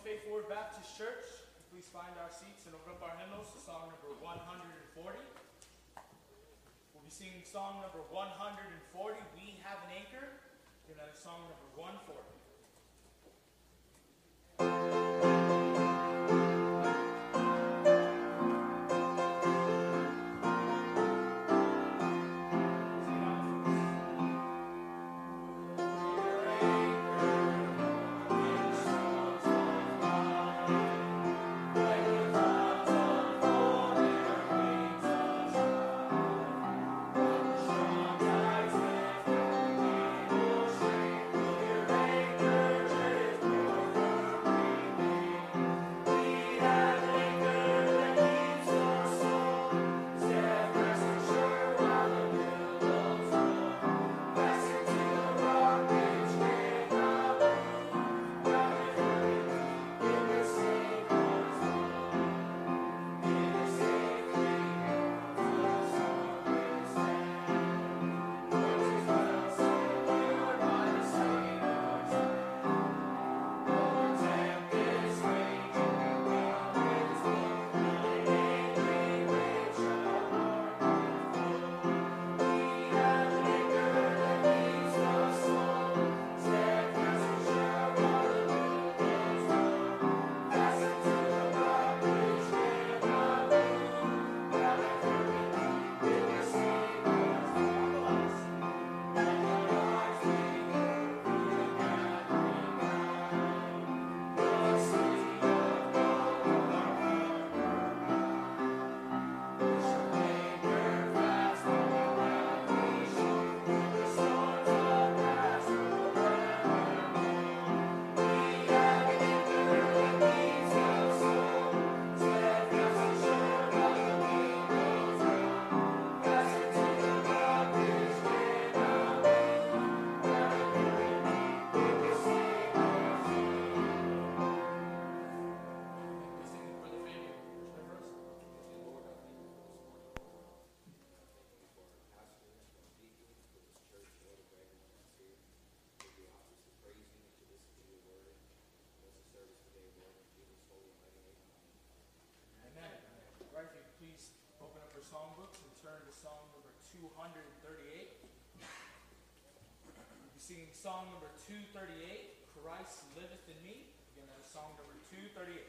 Faith Word Baptist Church. Please find our seats and open up our hymnals to song number 140. We'll be singing song number 140, We Have an Anchor, and then song number 140. Songbooks and turn to song number 238. We'll be singing song number 238, Christ Liveth in Me. Again, that is song number 238.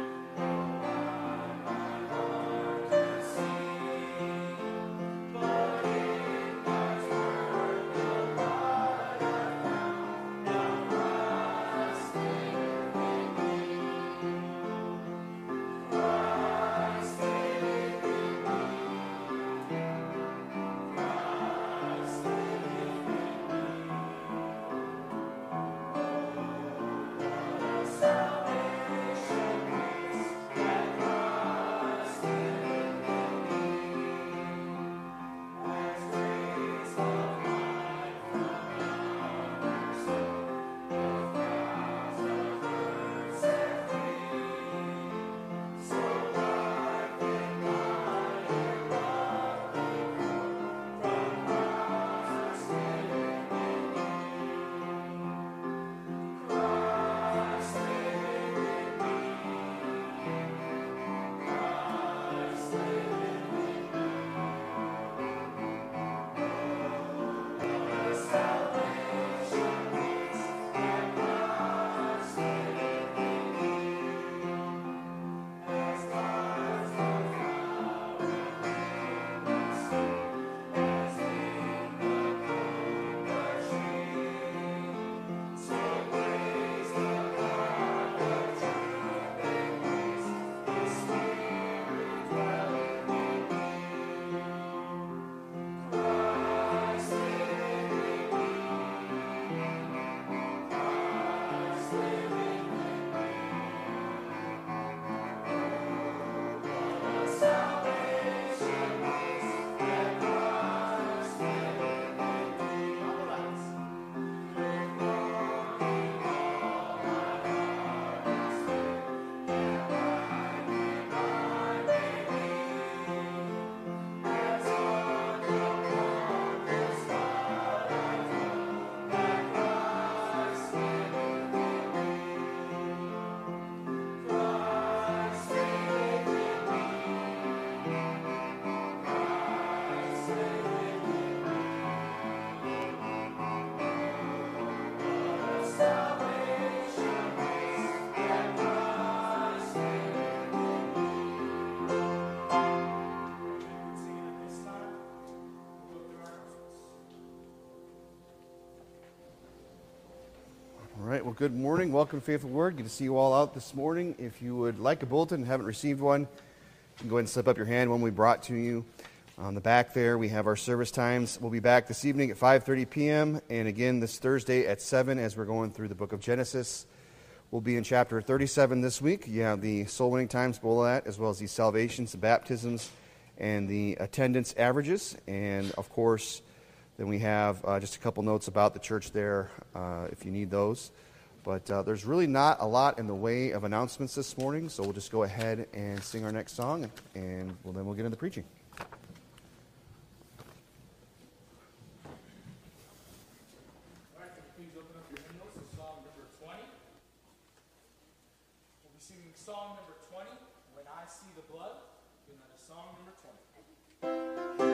But Well, good morning. Welcome to Faithful Word. Good to see you all out this morning. If you would like a bulletin and haven't received one, you can go ahead and slip up your hand. One we brought to you. On the back there, we have our service times. We'll be back this evening at 5:30 p.m. and again this Thursday at 7 as we're going through the book of Genesis. We'll be in chapter 37 this week. You have the soul winning times below that, as well as the salvations, the baptisms, and the attendance averages. And, of course, then we have just a couple notes about the church there if you need those. But there's really not a lot in the way of announcements this morning, so we'll just go ahead and sing our next song, and then we'll get into preaching. All right, can you please open up your hymnals to song number 20? We'll be singing song number 20, When I See the Blood, and that is song number 20.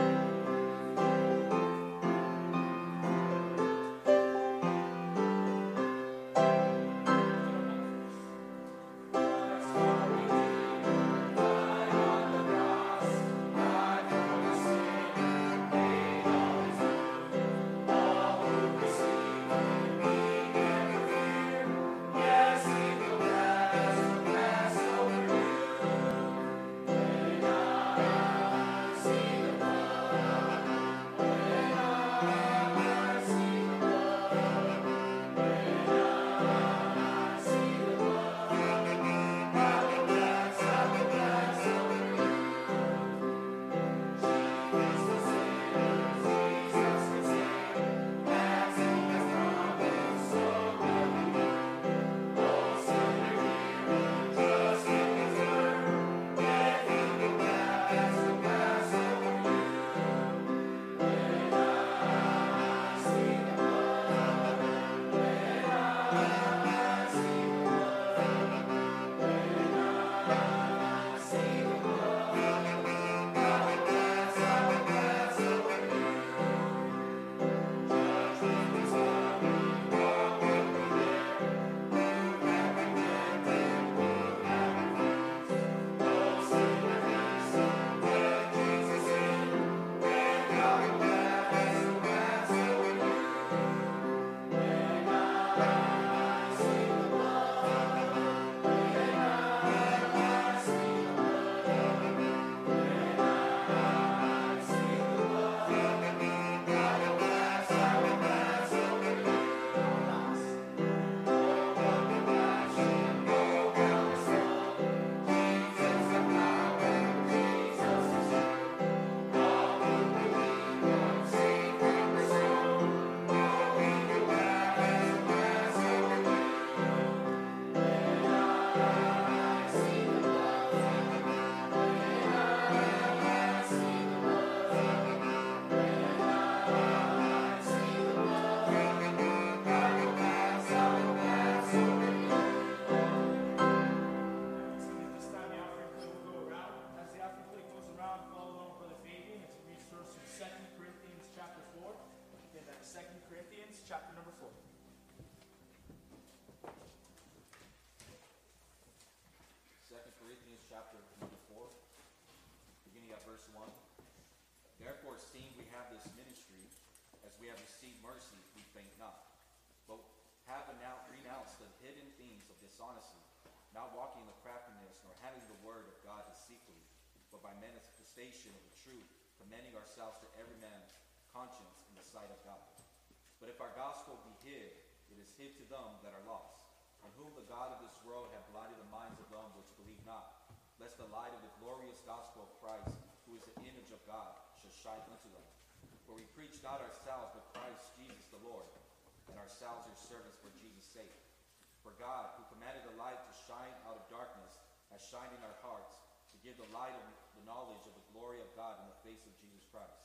Not walking in the craftiness, nor handling the word of God deceitfully, but by manifestation of the truth, commending ourselves to every man's conscience in the sight of God. But if our gospel be hid, it is hid to them that are lost, in whom the God of this world hath blinded the minds of them which believe not, lest the light of the glorious gospel of Christ, who is the image of God, shall shine unto them. For we preach not ourselves, but Christ Jesus the Lord, and ourselves your servants for Jesus' sake. For God, who commanded the light to shine out of darkness, has shined in our hearts, to give the light of the knowledge of the glory of God in the face of Jesus Christ.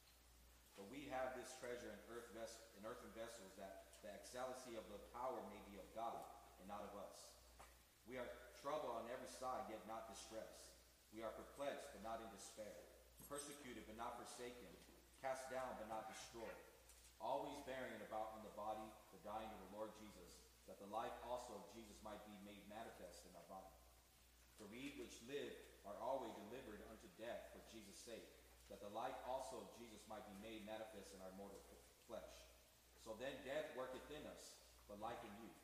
But we have this treasure in earthen vessels, that the excellency of the power may be of God, and not of us. We are troubled on every side, yet not distressed. We are perplexed, but not in despair. Persecuted, but not forsaken. Cast down, but not destroyed. Always bearing about in the body the dying of the Lord Jesus, that the life also of Jesus might be made manifest in our body. For we which live are always delivered unto death for Jesus' sake, that the life also of Jesus might be made manifest in our mortal flesh. So then death worketh in us, but like in you.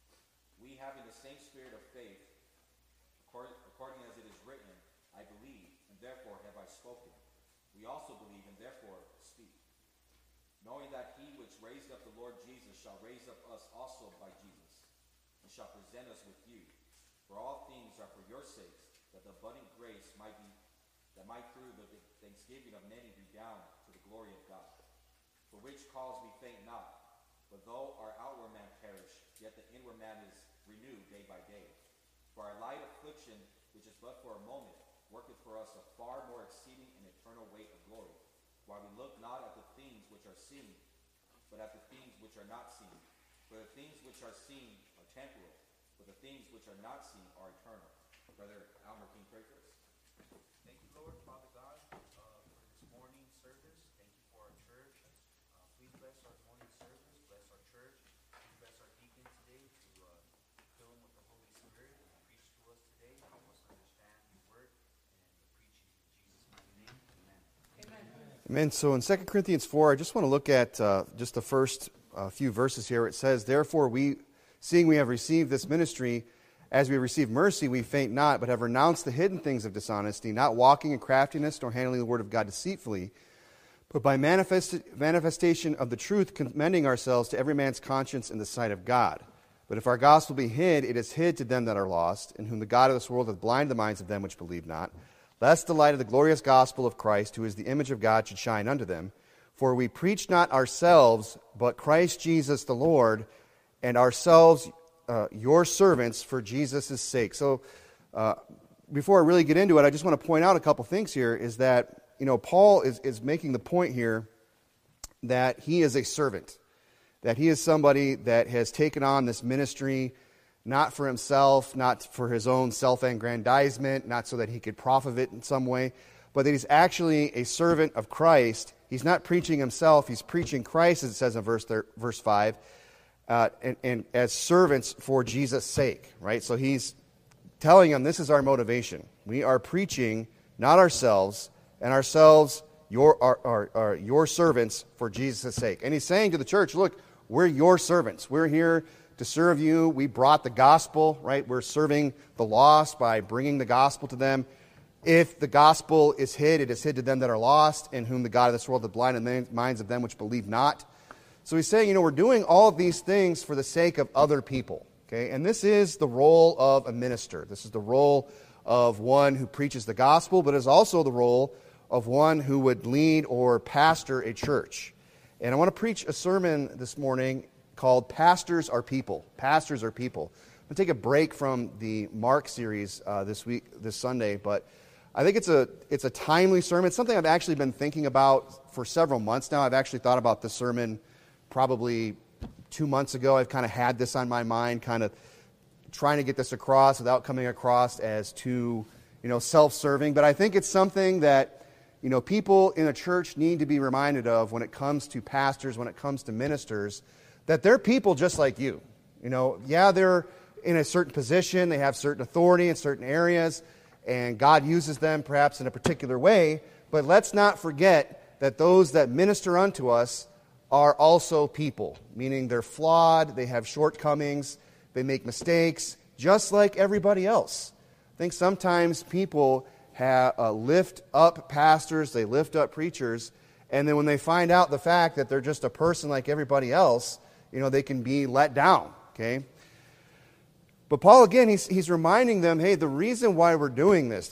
We having the same spirit of faith, according as it is written, I believe, and therefore have I spoken. We also believe, and therefore speak. Knowing that he which raised up the Lord Jesus shall raise up us also by Jesus, and shall present us with you. For all things are for your sakes, that the abundant grace might through the thanksgiving of many redound to the glory of God. For which cause we faint not, but though our outward man perish, yet the inward man is renewed day by day. For our light affliction, which is but for a moment, worketh for us a far more exceeding and eternal weight of glory, while we look not at the things which are seen, but at the things which are not seen. For the things which are seen are temporal, but the things which are not seen are eternal. Brother Almer, can you pray for us? Thank you, Lord, Father God, for this morning service. Thank you for our church. Please bless our morning service. Bless our church. Please bless our deacon today to fill him with the Holy Spirit and preach to us today. Help us understand your word and the preaching in Jesus' mighty name. Amen. Amen. So in 2 Corinthians 4, I just want to look at just the first few verses here. It says, therefore seeing we have received this ministry, as we receive mercy, we faint not, but have renounced the hidden things of dishonesty, not walking in craftiness, nor handling the word of God deceitfully, but by manifestation of the truth, commending ourselves to every man's conscience in the sight of God. But if our gospel be hid, it is hid to them that are lost, in whom the God of this world hath blinded the minds of them which believe not, lest the light of the glorious gospel of Christ, who is the image of God, should shine unto them. For we preach not ourselves, but Christ Jesus the Lord, and ourselves your servants for Jesus' sake. So before I really get into it, I just want to point out a couple things here, is that, Paul is making the point here that he is a servant, that he is somebody that has taken on this ministry not for himself, not for his own self-aggrandizement, not so that he could profit it in some way, but that he's actually a servant of Christ. He's not preaching himself, he's preaching Christ, as it says in verse 5, and as servants for Jesus' sake, right? So he's telling them, this is our motivation. We are preaching not ourselves, and ourselves your servants for Jesus' sake. And he's saying to the church, look, we're your servants. We're here to serve you. We brought the gospel, right? We're serving the lost by bringing the gospel to them. If the gospel is hid, it is hid to them that are lost, in whom the God of this world hath blinded the minds of them which believe not. So he's saying, we're doing all of these things for the sake of other people. Okay? And this is the role of a minister. This is the role of one who preaches the gospel, but is also the role of one who would lead or pastor a church. And I want to preach a sermon this morning called Pastors Are People. Pastors Are People. I'm going to take a break from the Mark series this Sunday, but I think it's a timely sermon. It's something I've actually been thinking about for several months now. I've actually thought about this sermon probably 2 months ago. I've kind of had this on my mind, kind of trying to get this across without coming across as too, self-serving. But I think it's something that, people in a church need to be reminded of when it comes to pastors, when it comes to ministers, that they're people just like you. They're in a certain position, they have certain authority in certain areas, and God uses them perhaps in a particular way, but let's not forget that those that minister unto us are also people, meaning they're flawed, they have shortcomings, they make mistakes, just like everybody else. I think sometimes people lift up pastors, they lift up preachers, and then when they find out the fact that they're just a person like everybody else, they can be let down, okay? But Paul, again, he's reminding them, hey, the reason why we're doing this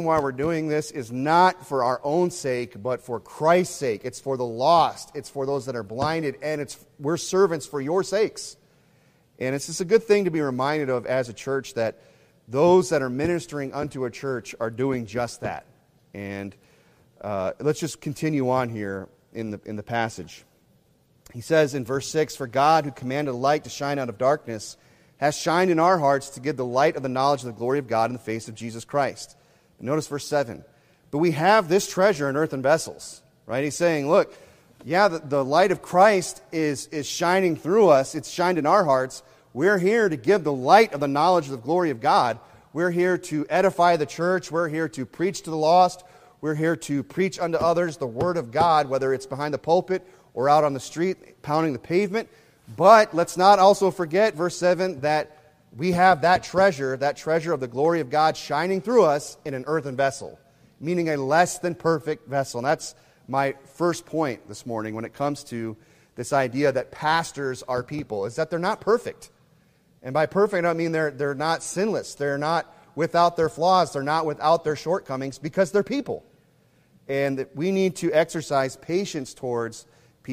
is not for our own sake, but for Christ's sake. It's for the lost. It's for those that are blinded, and we're servants for your sakes. And it's just a good thing to be reminded of as a church that those that are ministering unto a church are doing just that. And let's just continue on here in the passage. He says in verse 6, "For God, who commanded light to shine out of darkness, has shined in our hearts to give the light of the knowledge of the glory of God in the face of Jesus Christ." And notice verse 7. "But we have this treasure in earthen vessels." Right? He's saying, look, the light of Christ is shining through us. It's shined in our hearts. We're here to give the light of the knowledge of the glory of God. We're here to edify the church. We're here to preach to the lost. We're here to preach unto others the word of God, whether it's behind the pulpit or out on the street pounding the pavement. But let's not also forget, verse 7, that we have that treasure of the glory of God shining through us in an earthen vessel, meaning a less than perfect vessel. And that's my first point this morning when it comes to this idea that pastors are people, is that they're not perfect. And by perfect, I don't mean they're not sinless. They're not without their flaws. They're not without their shortcomings, because they're people. And that we need to exercise patience towards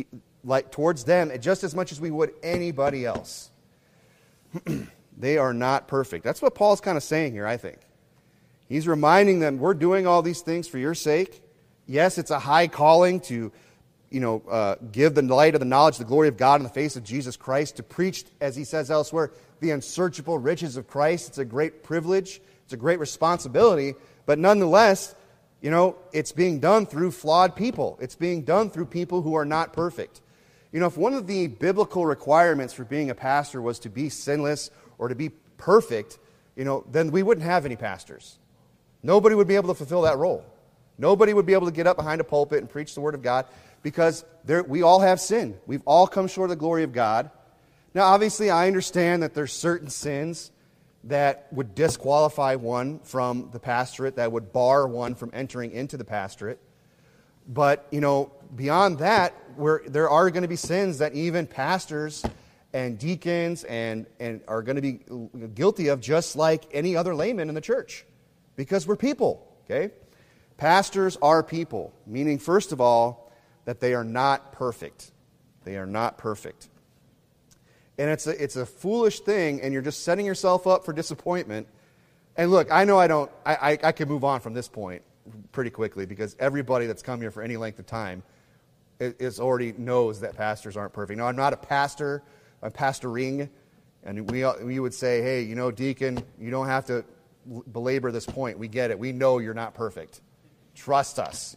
them just as much as we would anybody else. They are not perfect. That's what Paul's kind of saying here, I think. He's reminding them, we're doing all these things for your sake. Yes, it's a high calling to give the light of the knowledge of the glory of God in the face of Jesus Christ, to preach, as he says elsewhere, the unsearchable riches of Christ. It's a great privilege. It's a great responsibility. But nonetheless, it's being done through flawed people. It's being done through people who are not perfect. If one of the biblical requirements for being a pastor was to be sinless or to be perfect, then we wouldn't have any pastors. Nobody would be able to fulfill that role. Nobody would be able to get up behind a pulpit and preach the Word of God, because we all have sin. We've all come short of the glory of God. Now, obviously, I understand that there's certain sins that would disqualify one from the pastorate, that would bar one from entering into the pastorate. But, beyond that, there are going to be sins that even pastors and deacons and are going to be guilty of, just like any other layman in the church, because we're people, okay? Pastors are people, meaning, first of all, that they are not perfect. They are not perfect. And it's a foolish thing, and you're just setting yourself up for disappointment. And look, I know I can move on from this point pretty quickly, because everybody that's come here for any length of time is already knows that pastors aren't perfect. Now, I'm not a pastor. I'm pastoring, and we would say, hey, deacon, you don't have to belabor this point. We get it. We know you're not perfect. Trust us.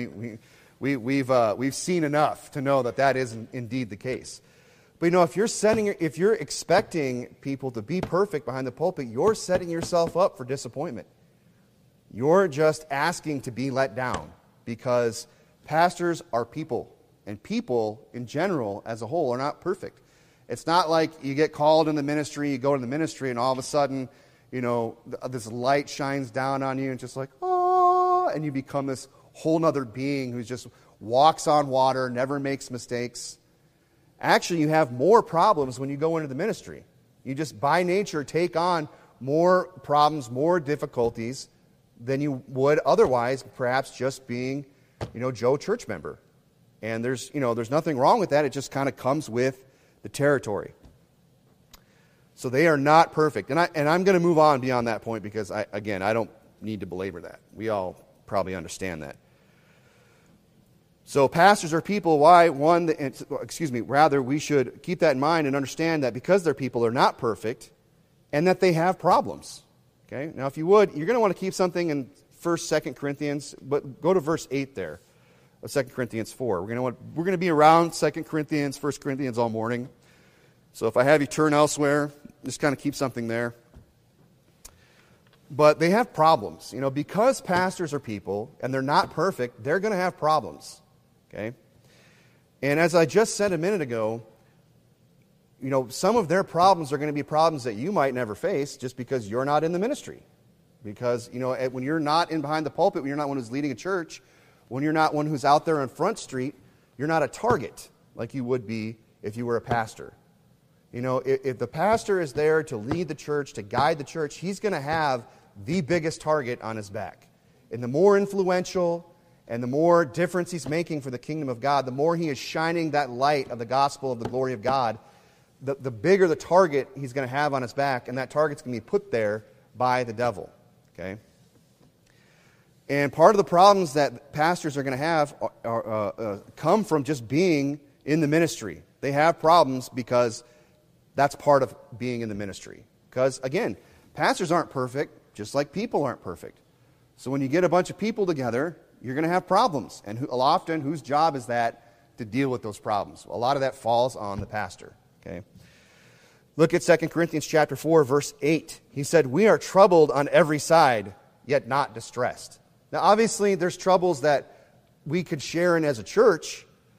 We've seen enough to know that is indeed the case. But if you're expecting people to be perfect behind the pulpit, you're setting yourself up for disappointment. You're just asking to be let down, because pastors are people, and people in general as a whole are not perfect. It's not like you get called in the ministry, you go to the ministry, and all of a sudden, this light shines down on you, and just like, oh, and you become this whole other being who just walks on water, never makes mistakes. Actually, you have more problems when you go into the ministry. You just, by nature, take on more problems, more difficulties than you would otherwise, perhaps just being, Joe church member. And there's nothing wrong with that. It just kind of comes with the territory. So they are not perfect. And I'm going to move on beyond that point, because, I don't need to belabor that. We all probably understand that. So pastors are people. Why? Rather, we should keep that in mind and understand that because they're people, they're not perfect, and that they have problems. Okay? Now, if you would, you're going to want to keep something in 1st, 2 Corinthians, but go to verse 8 there of 2 Corinthians 4. We're going to be around 2 Corinthians, 1 Corinthians all morning. So if I have you turn elsewhere, just kind of keep something there. But they have problems. Because pastors are people and they're not perfect, they're going to have problems. Okay? And as I just said a minute ago, some of their problems are going to be problems that you might never face just because you're not in the ministry. Because, when you're not in behind the pulpit, when you're not one who's leading a church, when you're not one who's out there on Front Street, you're not a target like you would be if you were a pastor. If the pastor is there to lead the church, to guide the church, he's going to have the biggest target on his back. And the more influential and the more difference he's making for the kingdom of God, the more he is shining that light of the gospel of the glory of God, the bigger the target he's going to have on his back, and that target's going to be put there by the devil. Okay? And part of the problems that pastors are going to have come from just being in the ministry. They have problems because that's part of being in the ministry. Because, again, pastors aren't perfect, just like people aren't perfect. So when you get a bunch of people together, you're going to have problems. And often, whose job is that to deal with those problems? Well, a lot of that falls on the pastor. Okay? Look at 2 Corinthians chapter 4, verse 8. He said, "We are troubled on every side, yet not distressed." Now, obviously, there's troubles that we could share in as a church,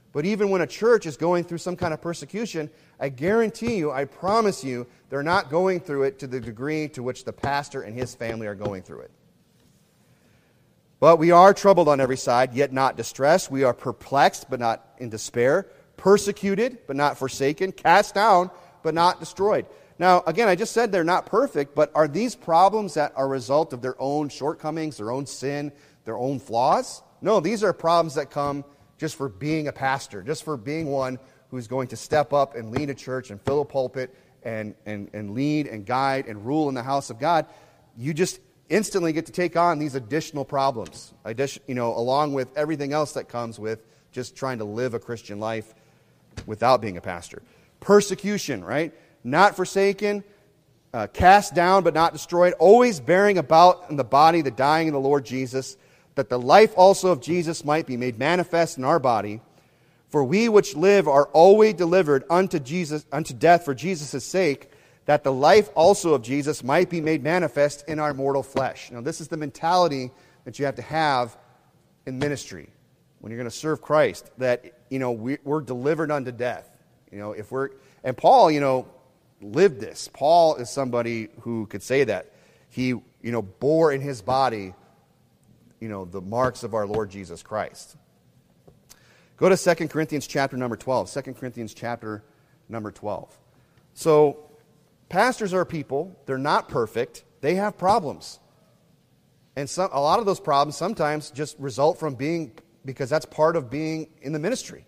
But even when a church is going through some kind of persecution, I guarantee you, I promise you, they're not going through it to the degree to which the pastor and his family are going through it. But we are troubled on every side, yet not distressed. We are perplexed, but not in despair. Persecuted, but not forsaken. Cast down, but not destroyed. Now, again, I just said they're not perfect, but are these problems that are a result of their own shortcomings, their own sin, their own flaws? No, these are problems that come just for being a pastor, just for being one who's going to step up and lead a church and fill a pulpit and lead and guide and rule in the house of God. You just instantly get to take on these additional problems, along with everything else that comes with just trying to live a Christian life without being a pastor. Persecution, right? Not forsaken, cast down but not destroyed, always bearing about in the body the dying of the Lord Jesus, that the life also of Jesus might be made manifest in our body. For we which live are always delivered unto death for Jesus' sake, that the life also of Jesus might be made manifest in our mortal flesh. Now, this is the mentality that you have to have in ministry when you're going to serve Christ, that, we're delivered unto death. And Paul, lived this. Paul is somebody who could say that. He, bore in his body, the marks of our Lord Jesus Christ. Go to 2 Corinthians chapter number 12. 2 Corinthians chapter number 12. So, pastors are people. They're not perfect. They have problems. And a lot of those problems sometimes just result from because that's part of being in the ministry.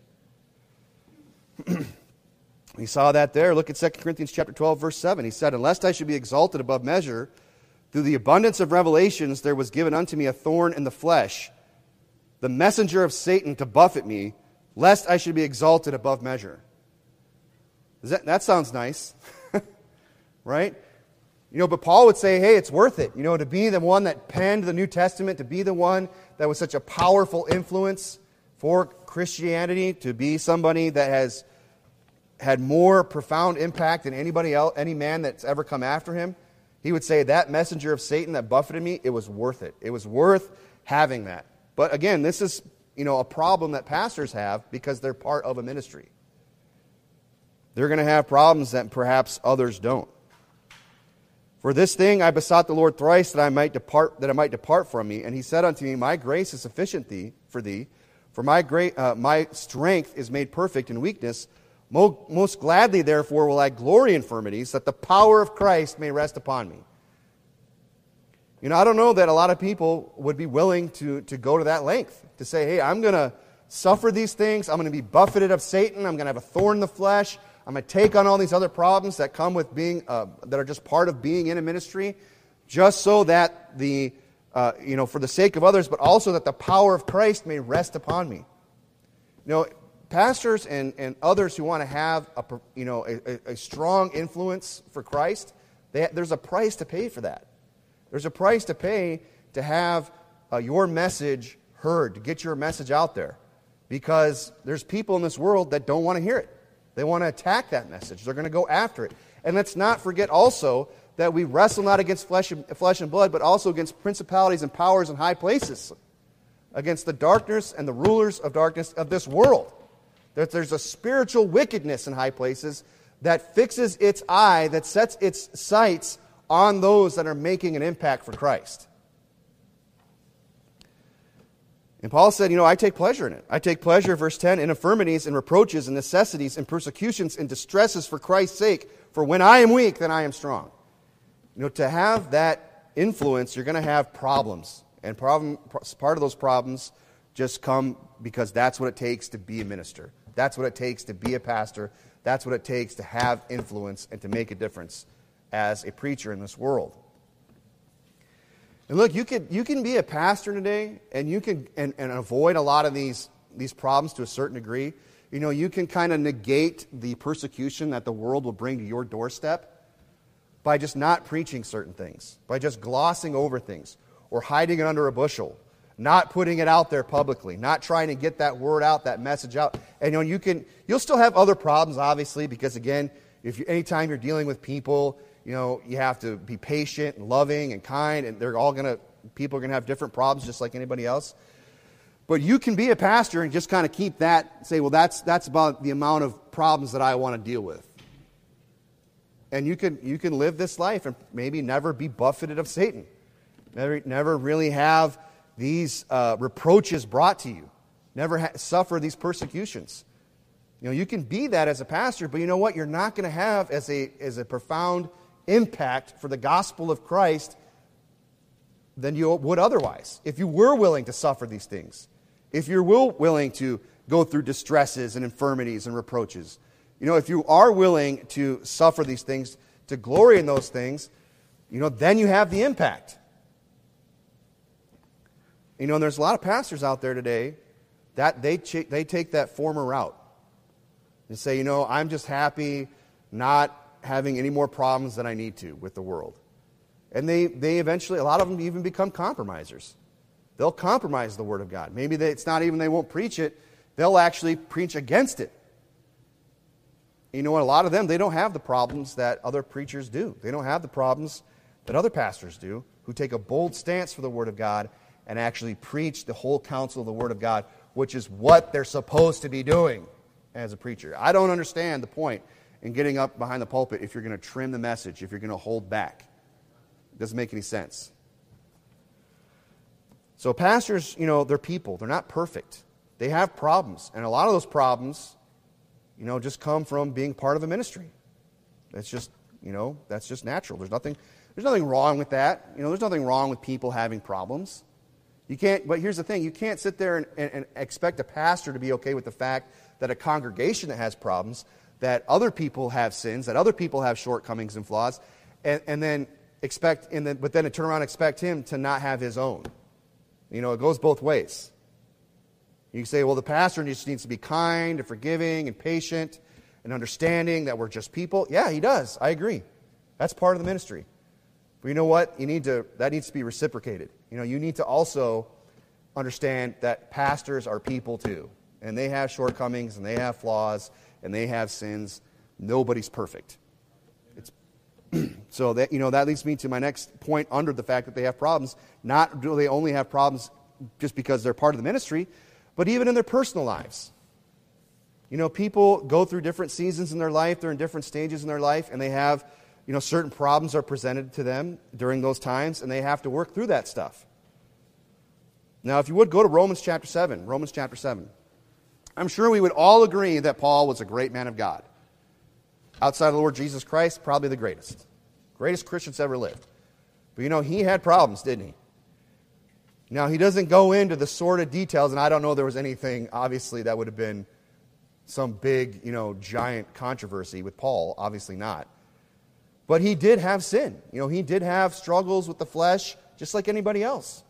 We saw that there. Look at 2 Corinthians chapter 12, verse 7. He said, "Unless I should be exalted above measure, through the abundance of revelations there was given unto me a thorn in the flesh, the messenger of Satan to buffet me, lest I should be exalted above measure." That sounds nice. Right? But Paul would say, hey, it's worth it, to be the one that penned the New Testament, to be the one that was such a powerful influence for Christianity, to be somebody that has had more profound impact than anybody else, any man that's ever come after him. He would say, that messenger of Satan that buffeted me, it was worth it. It was worth having that. But again, this is, a problem that pastors have because they're part of a ministry. They're going to have problems that perhaps others don't. "For this thing I besought the Lord thrice, that it might depart from me. And he said unto me, My grace is sufficient for thee, for my strength is made perfect in weakness. Most gladly, therefore, will I glory in infirmities, that the power of Christ may rest upon me." I don't know that a lot of people would be willing to go to that length, to say, hey, I'm going to suffer these things. I'm going to be buffeted of Satan. I'm going to have a thorn in the flesh. I'm going to take on all these other problems that come with being, that are just part of being in a ministry, just so that for the sake of others, but also that the power of Christ may rest upon me. Pastors and others who want to have a strong influence for Christ, there's a price to pay for that. There's a price to pay to have your message heard, to get your message out there, because there's people in this world that don't want to hear it. They want to attack that message. They're going to go after it. And let's not forget also that we wrestle not against flesh and blood, but also against principalities and powers in high places, against the darkness and the rulers of darkness of this world. That there's a spiritual wickedness in high places that fixes its eye, that sets its sights on those that are making an impact for Christ. And Paul said, I take pleasure in it. I take pleasure, verse 10, in infirmities and reproaches and necessities and persecutions and distresses for Christ's sake. For when I am weak, then I am strong. To have that influence, you're going to have problems. And part of those problems just come because that's what it takes to be a minister. That's what it takes to be a pastor. That's what it takes to have influence and to make a difference as a preacher in this world. And look, you can be a pastor today, and you can and avoid a lot of these problems to a certain degree. You can kind of negate the persecution that the world will bring to your doorstep by just not preaching certain things, by just glossing over things, or hiding it under a bushel, not putting it out there publicly, not trying to get that word out, that message out. And you'll still have other problems, obviously, because again, anytime you're dealing with people, you have to be patient and loving and kind, and people are going to have different problems just like anybody else. But you can be a pastor and just kind of keep that, say, well, that's about the amount of problems that I want to deal with. And you can live this life and maybe never be buffeted of Satan. Never really have these reproaches brought to you. Never suffer these persecutions. You can be that as a pastor, but you know what? You're not going to have as a profound impact for the gospel of Christ than you would otherwise. If you were willing to suffer these things, if you're willing to go through distresses and infirmities and reproaches, if you are willing to suffer these things, to glory in those things, then you have the impact. And there's a lot of pastors out there today that they take that former route and say, I'm just happy not having any more problems than I need to with the world. And they eventually, a lot of them even become compromisers. They'll compromise the Word of God. Maybe it's not even they won't preach it, they'll actually preach against it. You know what? A lot of them, they don't have the problems that other preachers do. They don't have the problems that other pastors do, who take a bold stance for the Word of God and actually preach the whole counsel of the Word of God, which is what they're supposed to be doing as a preacher. I don't understand the point in getting up behind the pulpit if you're going to trim the message, if you're going to hold back. It doesn't make any sense. So pastors, they're people. They're not perfect. They have problems. And a lot of those problems, just come from being part of a ministry. That's just natural. There's nothing wrong with that. There's nothing wrong with people having problems. But here's the thing, you can't sit there and expect a pastor to be okay with the fact that a congregation that has problems, that other people have sins, that other people have shortcomings and flaws, but then to turn around and expect him to not have his own. It goes both ways. You can say, well, the pastor just needs to be kind and forgiving and patient and understanding that we're just people. Yeah, he does. I agree. That's part of the ministry. But you know what? That needs to be reciprocated. You need to also understand that pastors are people too. And they have shortcomings, and they have flaws, and they have sins. Nobody's perfect. So that leads me to my next point under the fact that they have problems. Not do they only have problems just because they're part of the ministry, but even in their personal lives. People go through different seasons in their life. They're in different stages in their life, and they have, certain problems are presented to them during those times, and they have to work through that stuff. Now, if you would go to Romans chapter 7. I'm sure we would all agree that Paul was a great man of God. Outside of the Lord Jesus Christ, probably the greatest. Greatest Christians ever lived. But he had problems, didn't he? Now, he doesn't go into the sordid details, and I don't know there was anything, obviously, that would have been some big, giant controversy with Paul. Obviously not. But he did have sin. He did have struggles with the flesh, just like anybody else.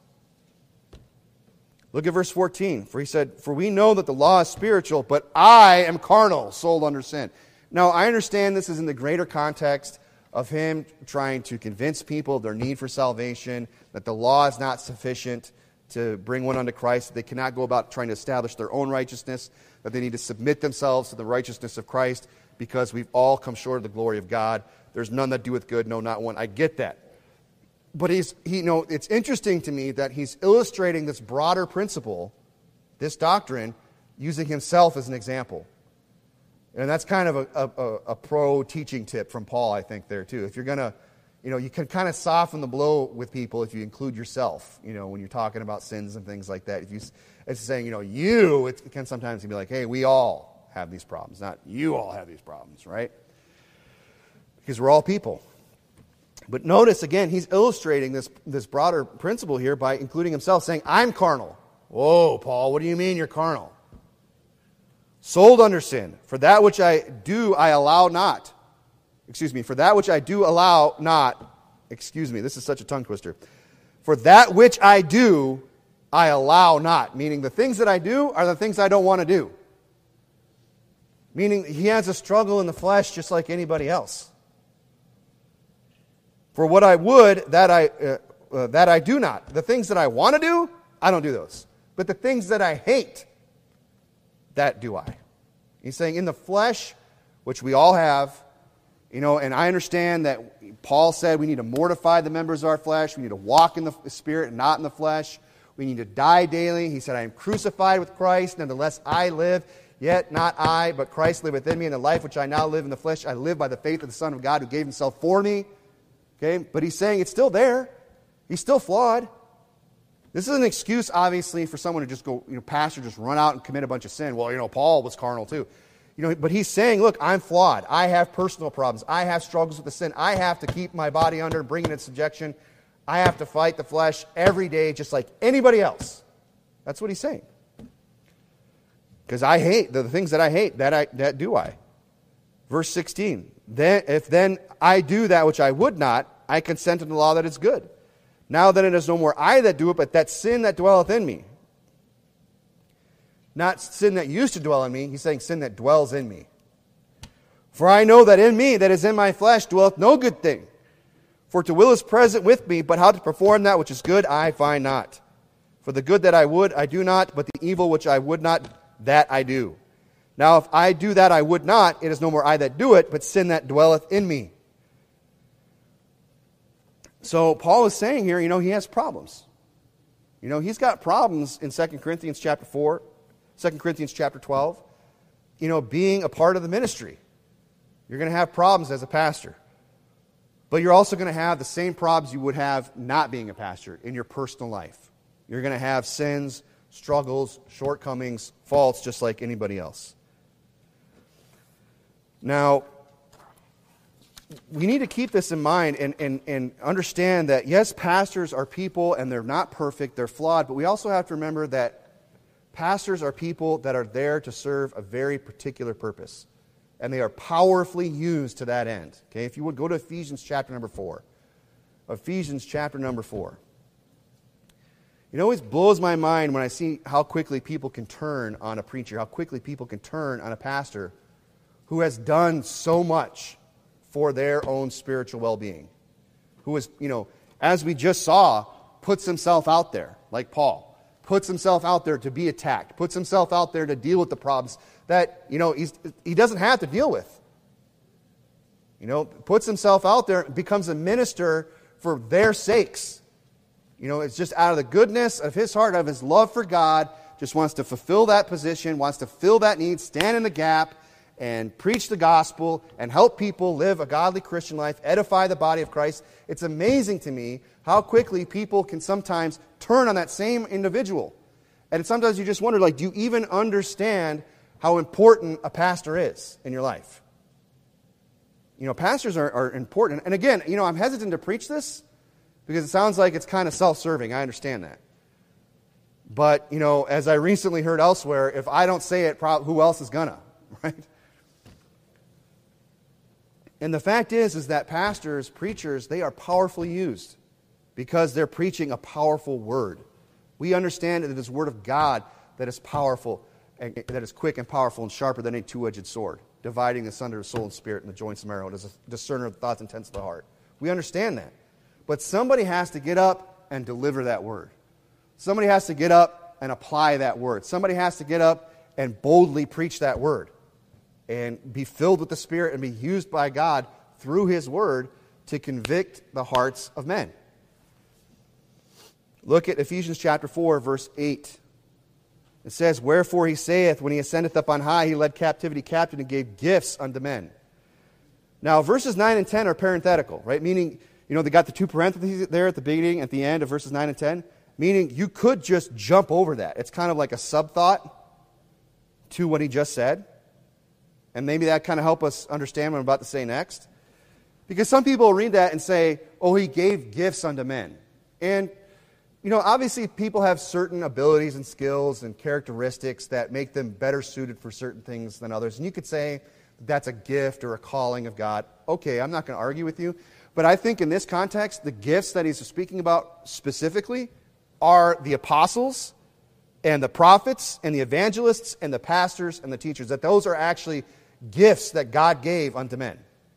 Look at verse 14. For he said, for we know that the law is spiritual, but I am carnal, sold under sin. Now, I understand this is in the greater context of him trying to convince people of their need for salvation, that the law is not sufficient to bring one unto Christ, that they cannot go about trying to establish their own righteousness, that they need to submit themselves to the righteousness of Christ, because we've all come short of the glory of God. There's none that doeth good, no, not one. I get that. But it's interesting to me that he's illustrating this broader principle, this doctrine, using himself as an example. And that's kind of a pro-teaching tip from Paul, I think, there too. If you're going to, you can kind of soften the blow with people if you include yourself, when you're talking about sins and things like that. If it's saying, it can sometimes be like, hey, we all have these problems, not you all have these problems, right? Because we're all people. But notice, again, he's illustrating this broader principle here by including himself, saying, I'm carnal. Whoa, Paul, what do you mean you're carnal? Sold under sin. For that which I do, I allow not. For that which I do allow not. This is such a tongue twister. For that which I do, I allow not. Meaning the things that I do are the things I don't want to do. Meaning he has a struggle in the flesh just like anybody else. For what I would, that I do not. The things that I want to do, I don't do those. But the things that I hate, that do I. He's saying in the flesh, which we all have, and I understand that Paul said we need to mortify the members of our flesh. We need to walk in the Spirit and not in the flesh. We need to die daily. He said, I am crucified with Christ. Nonetheless, I live. Yet not I, but Christ liveth in me. And the life which I now live in the flesh, I live by the faith of the Son of God who gave himself for me. Okay? But he's saying it's still there. He's still flawed. This is an excuse, obviously, for someone to just go, pastor, just run out and commit a bunch of sin. Well, Paul was carnal too. But he's saying, look, I'm flawed. I have personal problems. I have struggles with the sin. I have to keep my body under and bring it in subjection. I have to fight the flesh every day just like anybody else. That's what he's saying. Because I hate the things that I hate, that do I. Verse 16, if then I do that which I would not, I consent unto the law that is good. Now then it is no more I that do it, but that sin that dwelleth in me. Not sin that used to dwell in me. He's saying sin that dwells in me. For I know that in me, that is in my flesh, dwelleth no good thing. For to will is present with me, but how to perform that which is good I find not. For the good that I would, I do not, but the evil which I would not, that I do. Now if I do that I would not, it is no more I that do it, but sin that dwelleth in me. So Paul is saying here, he has problems. He's got problems in 2 Corinthians chapter 4, 2 Corinthians chapter 12, being a part of the ministry. You're going to have problems as a pastor. But you're also going to have the same problems you would have not being a pastor in your personal life. You're going to have sins, struggles, shortcomings, faults, just like anybody else. Now, we need to keep this in mind and understand that, yes, pastors are people and they're not perfect, they're flawed, but we also have to remember that pastors are people that are there to serve a very particular purpose. And they are powerfully used to that end. Okay, if you would go to Ephesians chapter number 4. Ephesians chapter number 4. It always blows my mind when I see how quickly people can turn on a preacher, how quickly people can turn on a pastor who has done so much for their own spiritual well-being. Who is, as we just saw, puts himself out there, like Paul. Puts himself out there to be attacked. Puts himself out there to deal with the problems that, he doesn't have to deal with. Puts himself out there, becomes a minister for their sakes. It's just out of the goodness of his heart, out of his love for God, just wants to fulfill that position, wants to fill that need, stand in the gap, and preach the gospel, and help people live a godly Christian life, edify the body of Christ. It's amazing to me how quickly people can sometimes turn on that same individual. And sometimes you just wonder, do you even understand how important a pastor is in your life? Pastors are important. And again, I'm hesitant to preach this because it sounds like it's kind of self-serving. I understand that. But, as I recently heard elsewhere, if I don't say it, who else is gonna, right? And the fact is that pastors, preachers, they are powerfully used because they're preaching a powerful word. We understand that it is the word of God that is powerful, and that is quick and powerful and sharper than a two-edged sword, dividing asunder of soul and spirit and the joints and marrow. It is a discerner of the thoughts and intents of the heart. We understand that. But somebody has to get up and deliver that word. Somebody has to get up and apply that word. Somebody has to get up and boldly preach that word and be filled with the Spirit and be used by God through His word to convict the hearts of men. Look at Ephesians chapter 4, verse 8. It says, Wherefore he saith, when he ascendeth up on high, he led captivity captive and gave gifts unto men. Now, verses 9 and 10 are parenthetical, right? Meaning, they got the two parentheses there at the beginning, at the end of verses 9 and 10. Meaning, you could just jump over that. It's kind of like a sub-thought to what he just said. And maybe that kind of help us understand what I'm about to say next. Because some people read that and say, oh, he gave gifts unto men. And, obviously people have certain abilities and skills and characteristics that make them better suited for certain things than others. And you could say that's a gift or a calling of God. Okay, I'm not going to argue with you. But I think in this context, the gifts that he's speaking about specifically are the apostles and the prophets and the evangelists and the pastors and the teachers. That those are actually gifts that God gave unto men.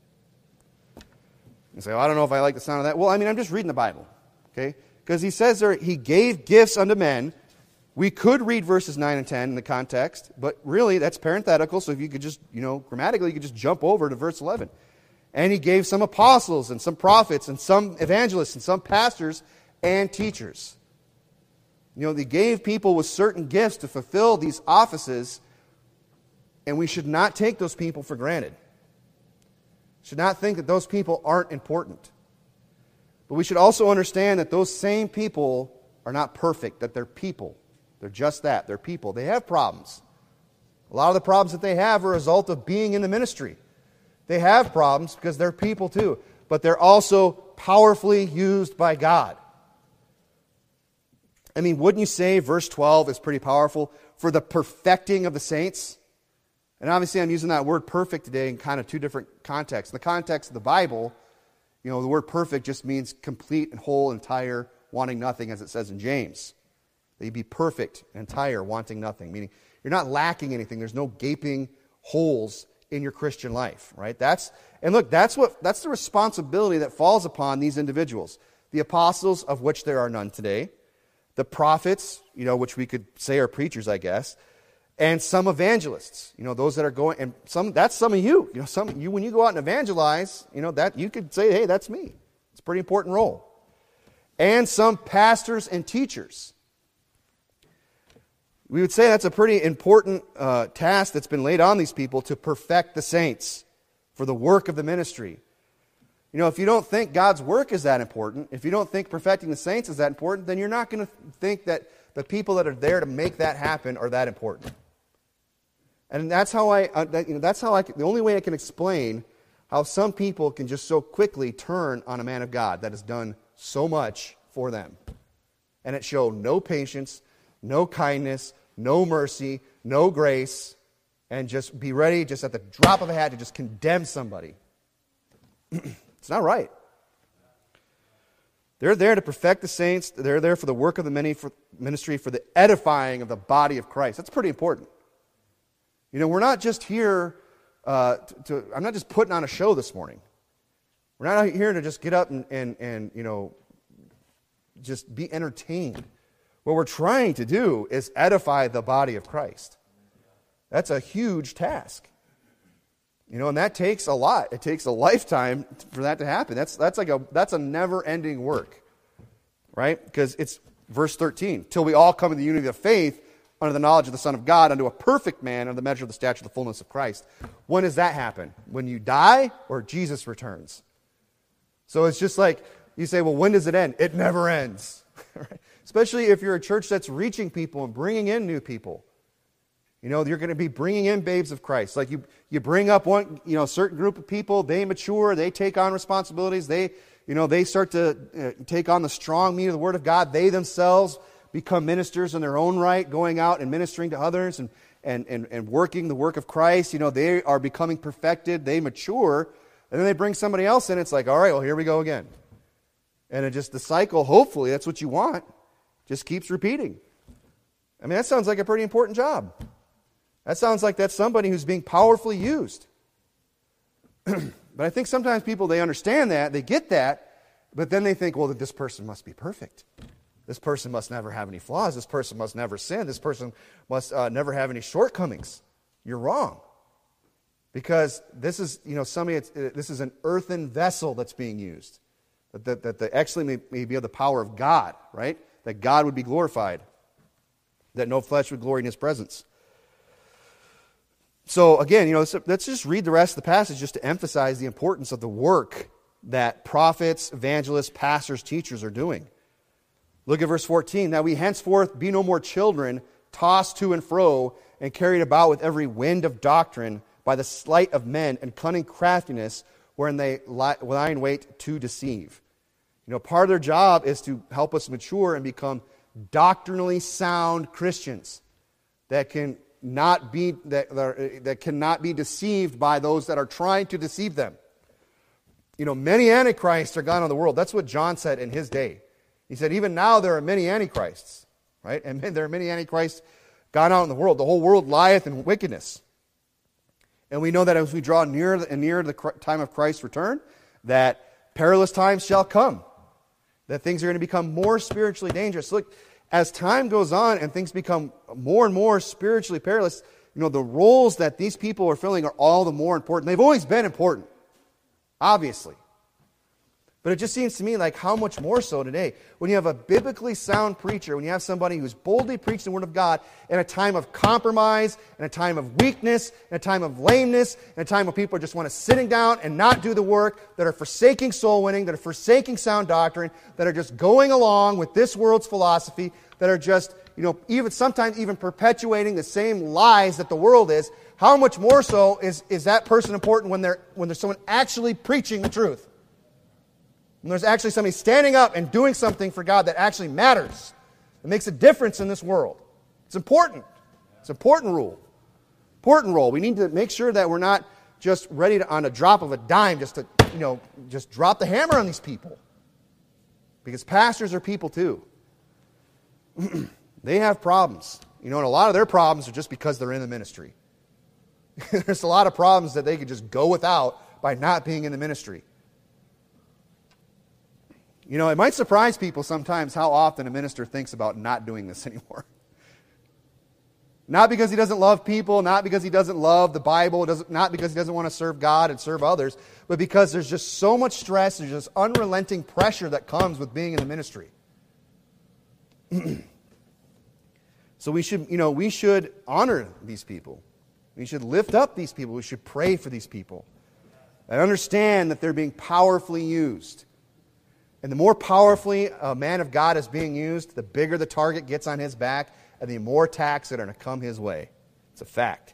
You say, well, I don't know if I like the sound of that. Well, I'm just reading the Bible. Okay? Because he says there, he gave gifts unto men. We could read verses 9 and 10 in the context, but really that's parenthetical, so if you could just, grammatically, you could just jump over to verse 11. And he gave some apostles and some prophets and some evangelists and some pastors and teachers. They gave people with certain gifts to fulfill these offices, and we should not take those people for granted. Should not think that those people aren't important. But we should also understand that those same people are not perfect, that they're people. They're just that. They're people. They have problems. A lot of the problems that they have are a result of being in the ministry. They have problems because they're people too. But they're also powerfully used by God. I mean, wouldn't you say verse 12 is pretty powerful? For the perfecting of the saints. And obviously I'm using that word perfect today in kind of two different contexts. In the context of the Bible, the word perfect just means complete and whole, entire, wanting nothing, as it says in James. That you be perfect, entire, wanting nothing. Meaning you're not lacking anything. There's no gaping holes in your Christian life, right? That's the responsibility that falls upon these individuals. The apostles, of which there are none today. The prophets, which we could say are preachers, I guess. And some evangelists, those that are going, and that's some of you. Some of you, when you go out and evangelize, that you could say, hey, that's me. It's a pretty important role. And some pastors and teachers. We would say that's a pretty important task that's been laid on these people to perfect the saints for the work of the ministry. If you don't think God's work is that important, if you don't think perfecting the saints is that important, then you're not going to think that the people that are there to make that happen are that important. And that's how the only way I can explain how some people can just so quickly turn on a man of God that has done so much for them. And it showed no patience, no kindness, no mercy, no grace, and just be ready just at the drop of a hat to just condemn somebody. It's not right. They're there to perfect the saints. They're there for the work of the ministry, for the edifying of the body of Christ. That's pretty important. We're not just here I'm not just putting on a show this morning. We're not here to just get up and just be entertained. What we're trying to do is edify the body of Christ. That's a huge task. And that takes a lot. It takes a lifetime for that to happen. That's a never-ending work, right? Because it's verse 13. Till we all come in the unity of faith, under the knowledge of the Son of God, unto a perfect man, under the measure of the stature of the fullness of Christ. When does that happen? When you die or Jesus returns? So it's just like, you say, well, when does it end? It never ends. Especially if you're a church that's reaching people and bringing in new people. You're going to be bringing in babes of Christ. Like you bring up one, certain group of people, they mature, they take on responsibilities, they start to take on the strong meat of the Word of God. They themselves become ministers in their own right, going out and ministering to others and working the work of Christ. They are becoming perfected, they mature, and then they bring somebody else in. It's like, all right, well, here we go again. And the cycle, hopefully, that's what you want, just keeps repeating. I mean, that sounds like a pretty important job. That sounds like that's somebody who's being powerfully used. But I think sometimes people, they understand that, they get that, but then they think, well, that this person must be perfect. This person must never have any flaws. This person must never sin. This person must never have any shortcomings. You're wrong. Because this is, this is an earthen vessel that's being used. That actually may be of the power of God, right? That God would be glorified. That no flesh would glory in His presence. So again, let's just read the rest of the passage just to emphasize the importance of the work that prophets, evangelists, pastors, teachers are doing. Look at verse 14. Now we henceforth be no more children, tossed to and fro, and carried about with every wind of doctrine by the sleight of men and cunning craftiness, wherein they lie in wait to deceive. Part of their job is to help us mature and become doctrinally sound Christians that cannot be deceived by those that are trying to deceive them. Many antichrists are gone on the world. That's what John said in his day. He said, even now there are many antichrists, right? And there are many antichrists gone out in the world. The whole world lieth in wickedness. And we know that as we draw nearer and nearer to the time of Christ's return, that perilous times shall come. That things are going to become more spiritually dangerous. Look, as time goes on and things become more and more spiritually perilous, the roles that these people are filling are all the more important. They've always been important, obviously. But it just seems to me like how much more so today. When you have a biblically sound preacher, when you have somebody who's boldly preaching the Word of God in a time of compromise, in a time of weakness, in a time of lameness, in a time where people just want to sitting down and not do the work, that are forsaking soul winning, that are forsaking sound doctrine, that are just going along with this world's philosophy, that are just, even sometimes even perpetuating the same lies that the world is, how much more so is that person important when there's someone actually preaching the truth? When there's actually somebody standing up and doing something for God that actually matters. It makes a difference in this world. It's important. It's an important rule. Important role. We need to make sure that we're not just ready to, on a drop of a dime, just to, just drop the hammer on these people. Because pastors are people too. They have problems. And a lot of their problems are just because they're in the ministry. There's a lot of problems that they could just go without by not being in the ministry. It might surprise people sometimes how often a minister thinks about not doing this anymore. Not because he doesn't love people, not because he doesn't love the Bible, not because he doesn't want to serve God and serve others, but because there's just so much stress, there's just unrelenting pressure that comes with being in the ministry. So we should honor these people. We should lift up these people. We should pray for these people. And understand that they're being powerfully used. And the more powerfully a man of God is being used, the bigger the target gets on his back, and the more attacks that are going to come his way. It's a fact.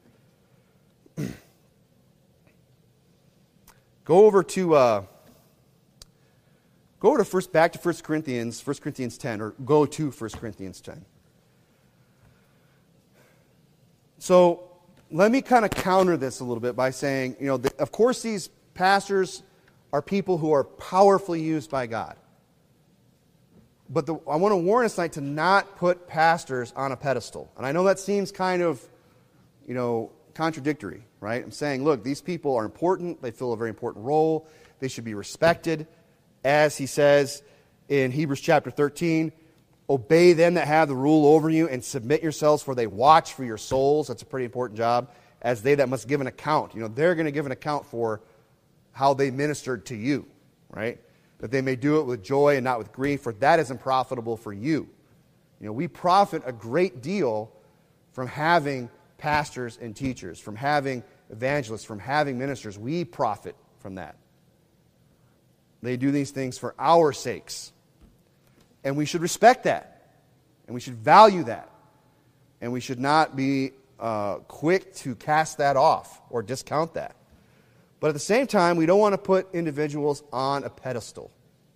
Back to 1 Corinthians 10, or go to 1 Corinthians 10. So let me kind of counter this a little bit by saying, of course these pastors are people who are powerfully used by God. But I want to warn us tonight to not put pastors on a pedestal. And I know that seems kind of, contradictory, right? I'm saying, look, these people are important. They fill a very important role. They should be respected. As he says in Hebrews chapter 13, obey them that have the rule over you and submit yourselves, for they watch for your souls. That's a pretty important job. As they that must give an account. They're going to give an account for how they ministered to you, right? That they may do it with joy and not with grief, for that is unprofitable for you. We profit a great deal from having pastors and teachers, from having evangelists, from having ministers. We profit from that. They do these things for our sakes. And we should respect that. And we should value that. And we should not be quick to cast that off or discount that. But at the same time, we don't want to put individuals on a pedestal.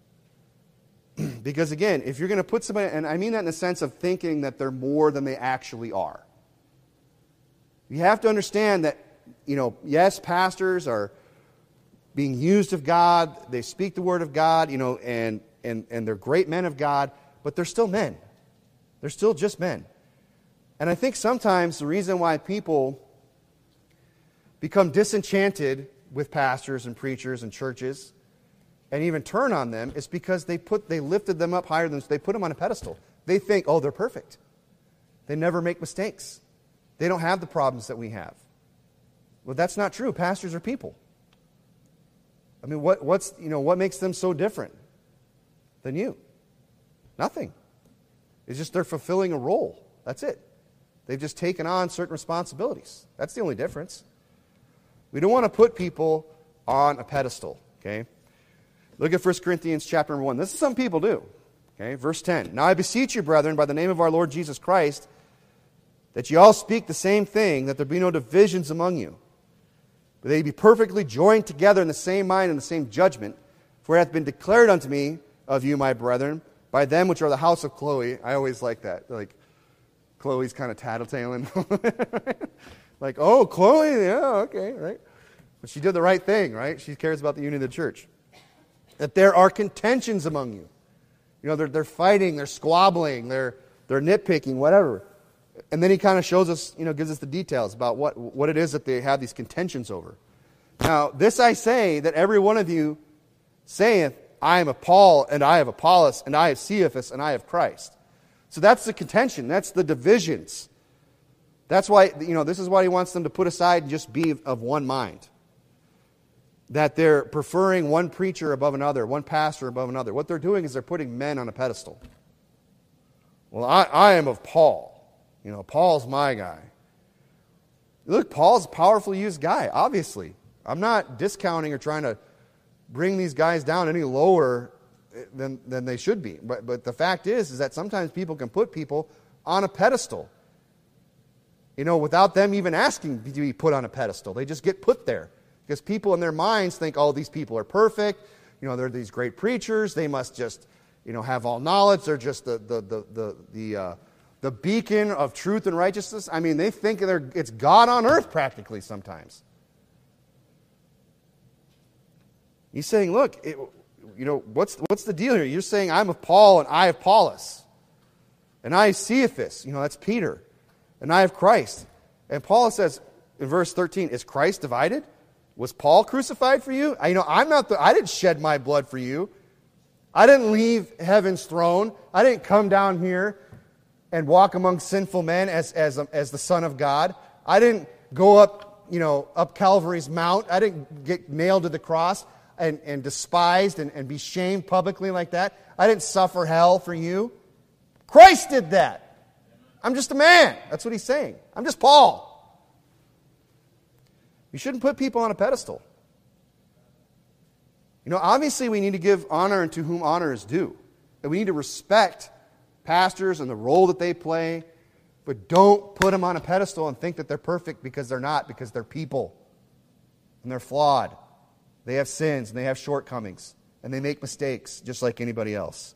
Because again, if you're going to put somebody, and I mean that in the sense of thinking that they're more than they actually are. You have to understand that, yes, pastors are being used of God, they speak the Word of God, and they're great men of God, but they're still men. They're still just men. And I think sometimes the reason why people become disenchanted with pastors and preachers and churches and even turn on them is because they lifted them up higher than, they put them on a pedestal. They think, they're perfect. They never make mistakes. They don't have the problems that we have. Well, that's not true. Pastors are people. I mean, what makes them so different than you? Nothing. It's just they're fulfilling a role. That's it. They've just taken on certain responsibilities. That's the only difference. We don't want to put people on a pedestal, okay? Look at 1 Corinthians chapter 1. This is some people do. Okay, verse 10. Now I beseech you, brethren, by the name of our Lord Jesus Christ, that ye all speak the same thing, that there be no divisions among you, but they be perfectly joined together in the same mind and the same judgment. For it hath been declared unto me of you, my brethren, by them which are the house of Chloe. I always like that. Like, Chloe's kind of tattletaling. Like, Chloe, yeah, okay, right? But she did the right thing, right? She cares about the unity of the church. That there are contentions among you. They're fighting, they're squabbling, they're nitpicking, whatever. And then he kind of shows us, gives us the details about what it is that they have these contentions over. Now, this I say, that every one of you saith, I am of Paul, and I have Apollos, and I have Cephas, and I have Christ. So that's the contention. That's the divisions. That's why, this is why he wants them to put aside and just be of one mind. that they're preferring one preacher above another, one pastor above another. What they're doing is they're putting men on a pedestal. Well, I am of Paul. Paul's my guy. Look, Paul's a powerfully used guy, obviously. I'm not discounting or trying to bring these guys down any lower than they should be. But the fact is that sometimes people can put people on a pedestal, without them even asking to be put on a pedestal. They just get put there because people in their minds think, oh, these people are perfect. They're these great preachers. They must just, have all knowledge. They're just the beacon of truth and righteousness. I mean, they think it's God on earth practically sometimes. He's saying, look, what's the deal here? You're saying I'm of Paul and I of Apollos. And I Cephas, that's Peter. And I have Christ. And Paul says in verse 13, is Christ divided? Was Paul crucified for you? I didn't shed my blood for you. I didn't leave heaven's throne. I didn't come down here and walk among sinful men as the Son of God. I didn't go up Calvary's Mount. I didn't get nailed to the cross and despised and be shamed publicly like that. I didn't suffer hell for you. Christ did that. I'm just a man. That's what he's saying. I'm just Paul. You shouldn't put people on a pedestal. Obviously we need to give honor unto whom honor is due. And we need to respect pastors and the role that they play. But don't put them on a pedestal and think that they're perfect because they're not, because they're people. And they're flawed. They have sins and they have shortcomings. And they make mistakes just like anybody else.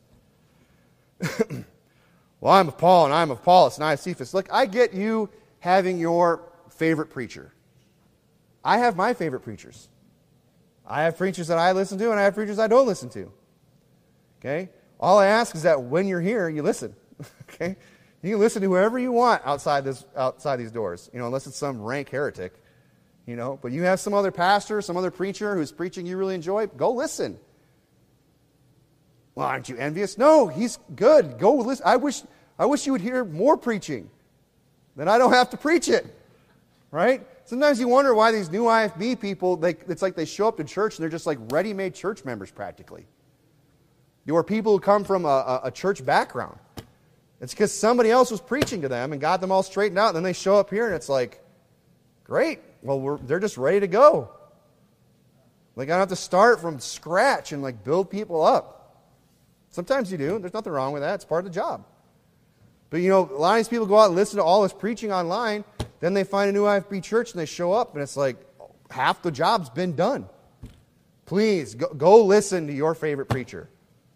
Well, I'm of Paul and I'm of Apollos and I have Cephas. Look, I get you having your favorite preacher. I have my favorite preachers. I have preachers that I listen to and I have preachers I don't listen to. Okay? All I ask is that when you're here, you listen. Okay? You can listen to whoever you want outside these doors, unless it's some rank heretic. But you have some other pastor, some other preacher who's preaching you really enjoy, go listen. Well, aren't you envious? No, he's good. Go listen. I wish you would hear more preaching. Then I don't have to preach it. Right? Sometimes you wonder why these new IFB people, it's like they show up to church and they're just like ready-made church members practically. You are people who come from a church background. It's because somebody else was preaching to them and got them all straightened out. And then they show up here and it's like, great. Well, they're just ready to go. Like I don't have to start from scratch and build people up. Sometimes you do. There's nothing wrong with that. It's part of the job. But a lot of these people go out and listen to all this preaching online. Then they find a new IFB church and they show up and it's like half the job's been done. Please, go listen to your favorite preacher.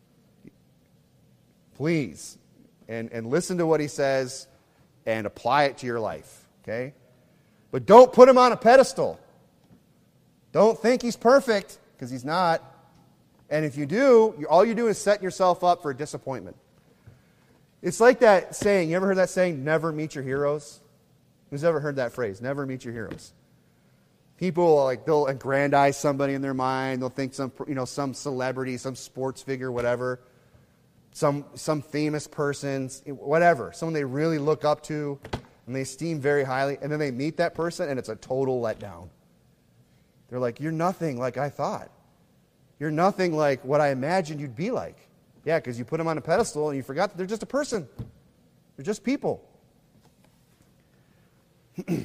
Please. And listen to what he says and apply it to your life. Okay? But don't put him on a pedestal. Don't think he's perfect, because he's not. And if you do, all you do is setting yourself up for a disappointment. It's like that saying, you ever heard that saying, never meet your heroes? Who's ever heard that phrase, never meet your heroes? People, they'll aggrandize somebody in their mind. They'll think some celebrity, some sports figure, whatever. Some famous person, whatever. Someone they really look up to and they esteem very highly. And then they meet that person and it's a total letdown. They're like, you're nothing like I thought. You're nothing like what I imagined you'd be like. Yeah, because you put them on a pedestal and you forgot that they're just a person. They're just people. If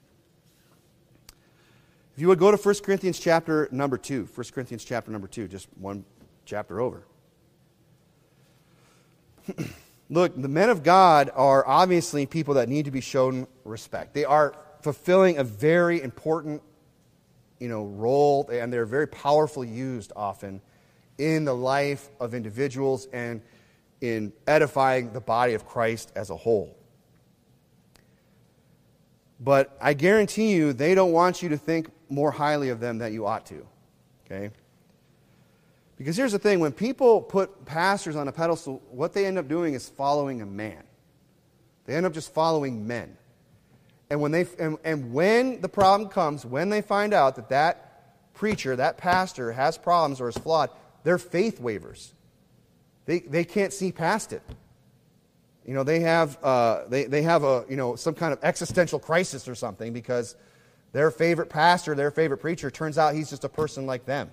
you would go to 1 Corinthians chapter number 2. 1 Corinthians chapter number 2, just one chapter over. Look, the men of God are obviously people that need to be shown respect. They are fulfilling a very important role, and they're very powerfully used often in the life of individuals and in edifying the body of Christ as a whole. But I guarantee you, they don't want you to think more highly of them than you ought to. Okay? Because here's the thing, when people put pastors on a pedestal, what they end up doing is following a man. They end up just following men. And when when the problem comes, when they find out that preacher, that pastor has problems or is flawed, their faith wavers. They can't see past it. They have a some kind of existential crisis or something because Their favorite pastor, their favorite preacher, turns out he's just a person like them.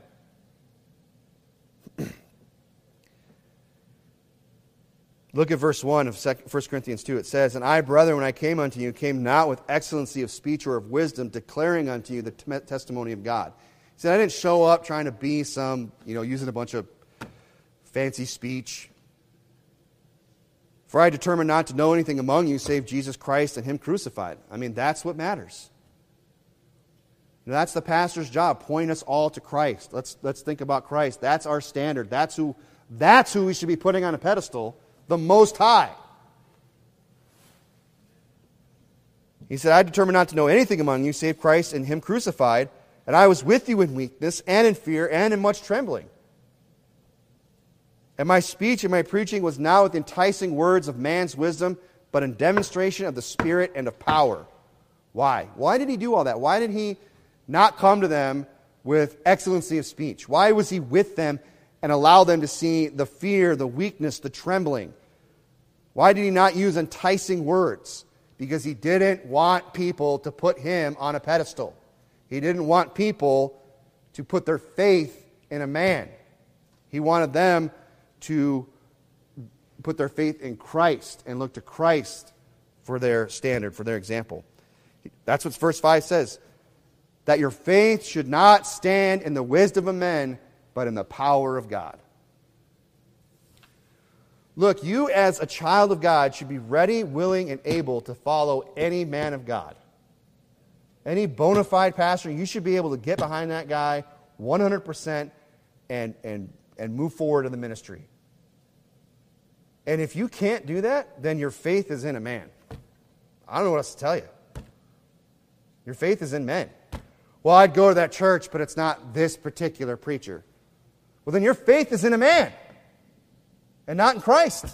Look at verse 1 of 1 Corinthians 2. It says, "And I, brethren, when I came unto you, came not with excellency of speech or of wisdom, declaring unto you the testimony of God." He said, I didn't show up trying to be some, using a bunch of fancy speech. "For I determined not to know anything among you save Jesus Christ and Him crucified." I mean, that's what matters. That's the pastor's job. Point us all to Christ. Let's think about Christ. That's our standard. That's who we should be putting on a pedestal. The Most High. He said, "I determined not to know anything among you save Christ and Him crucified, and I was with you in weakness and in fear and in much trembling. And my speech and my preaching was not with enticing words of man's wisdom, but in demonstration of the Spirit and of power." Why? Why did He do all that? Why did He not come to them with excellency of speech? Why was He with them and allow them to see the fear, the weakness, the trembling? Why did He not use enticing words? Because He didn't want people to put Him on a pedestal. He didn't want people to put their faith in a man. He wanted them to put their faith in Christ and look to Christ for their standard, for their example. That's what verse 5 says. That your faith should not stand in the wisdom of men, but in the power of God. Look, you as a child of God should be ready, willing, and able to follow any man of God. Any bona fide pastor, you should be able to get behind that guy 100% and move forward in the ministry. And if you can't do that, then your faith is in a man. I don't know what else to tell you. Your faith is in men. Well, I'd go to that church, but it's not this particular preacher. Well, then your faith is in a man and not in Christ.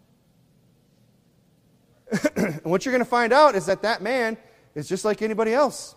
And what you're going to find out is that man is just like anybody else.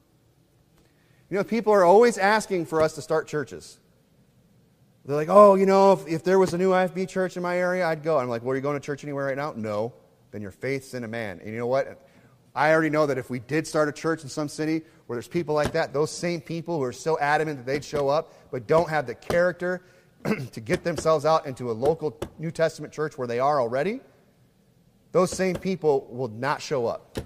People are always asking for us to start churches. They're like, oh, if there was a new IFB church in my area, I'd go. I'm like, well, are you going to church anywhere right now? No. Then your faith's in a man. And you know what? I already know that if we did start a church in some city where there's people like that, those same people who are so adamant that they'd show up but don't have the character to get themselves out into a local New Testament church where they are already, those same people will not show up.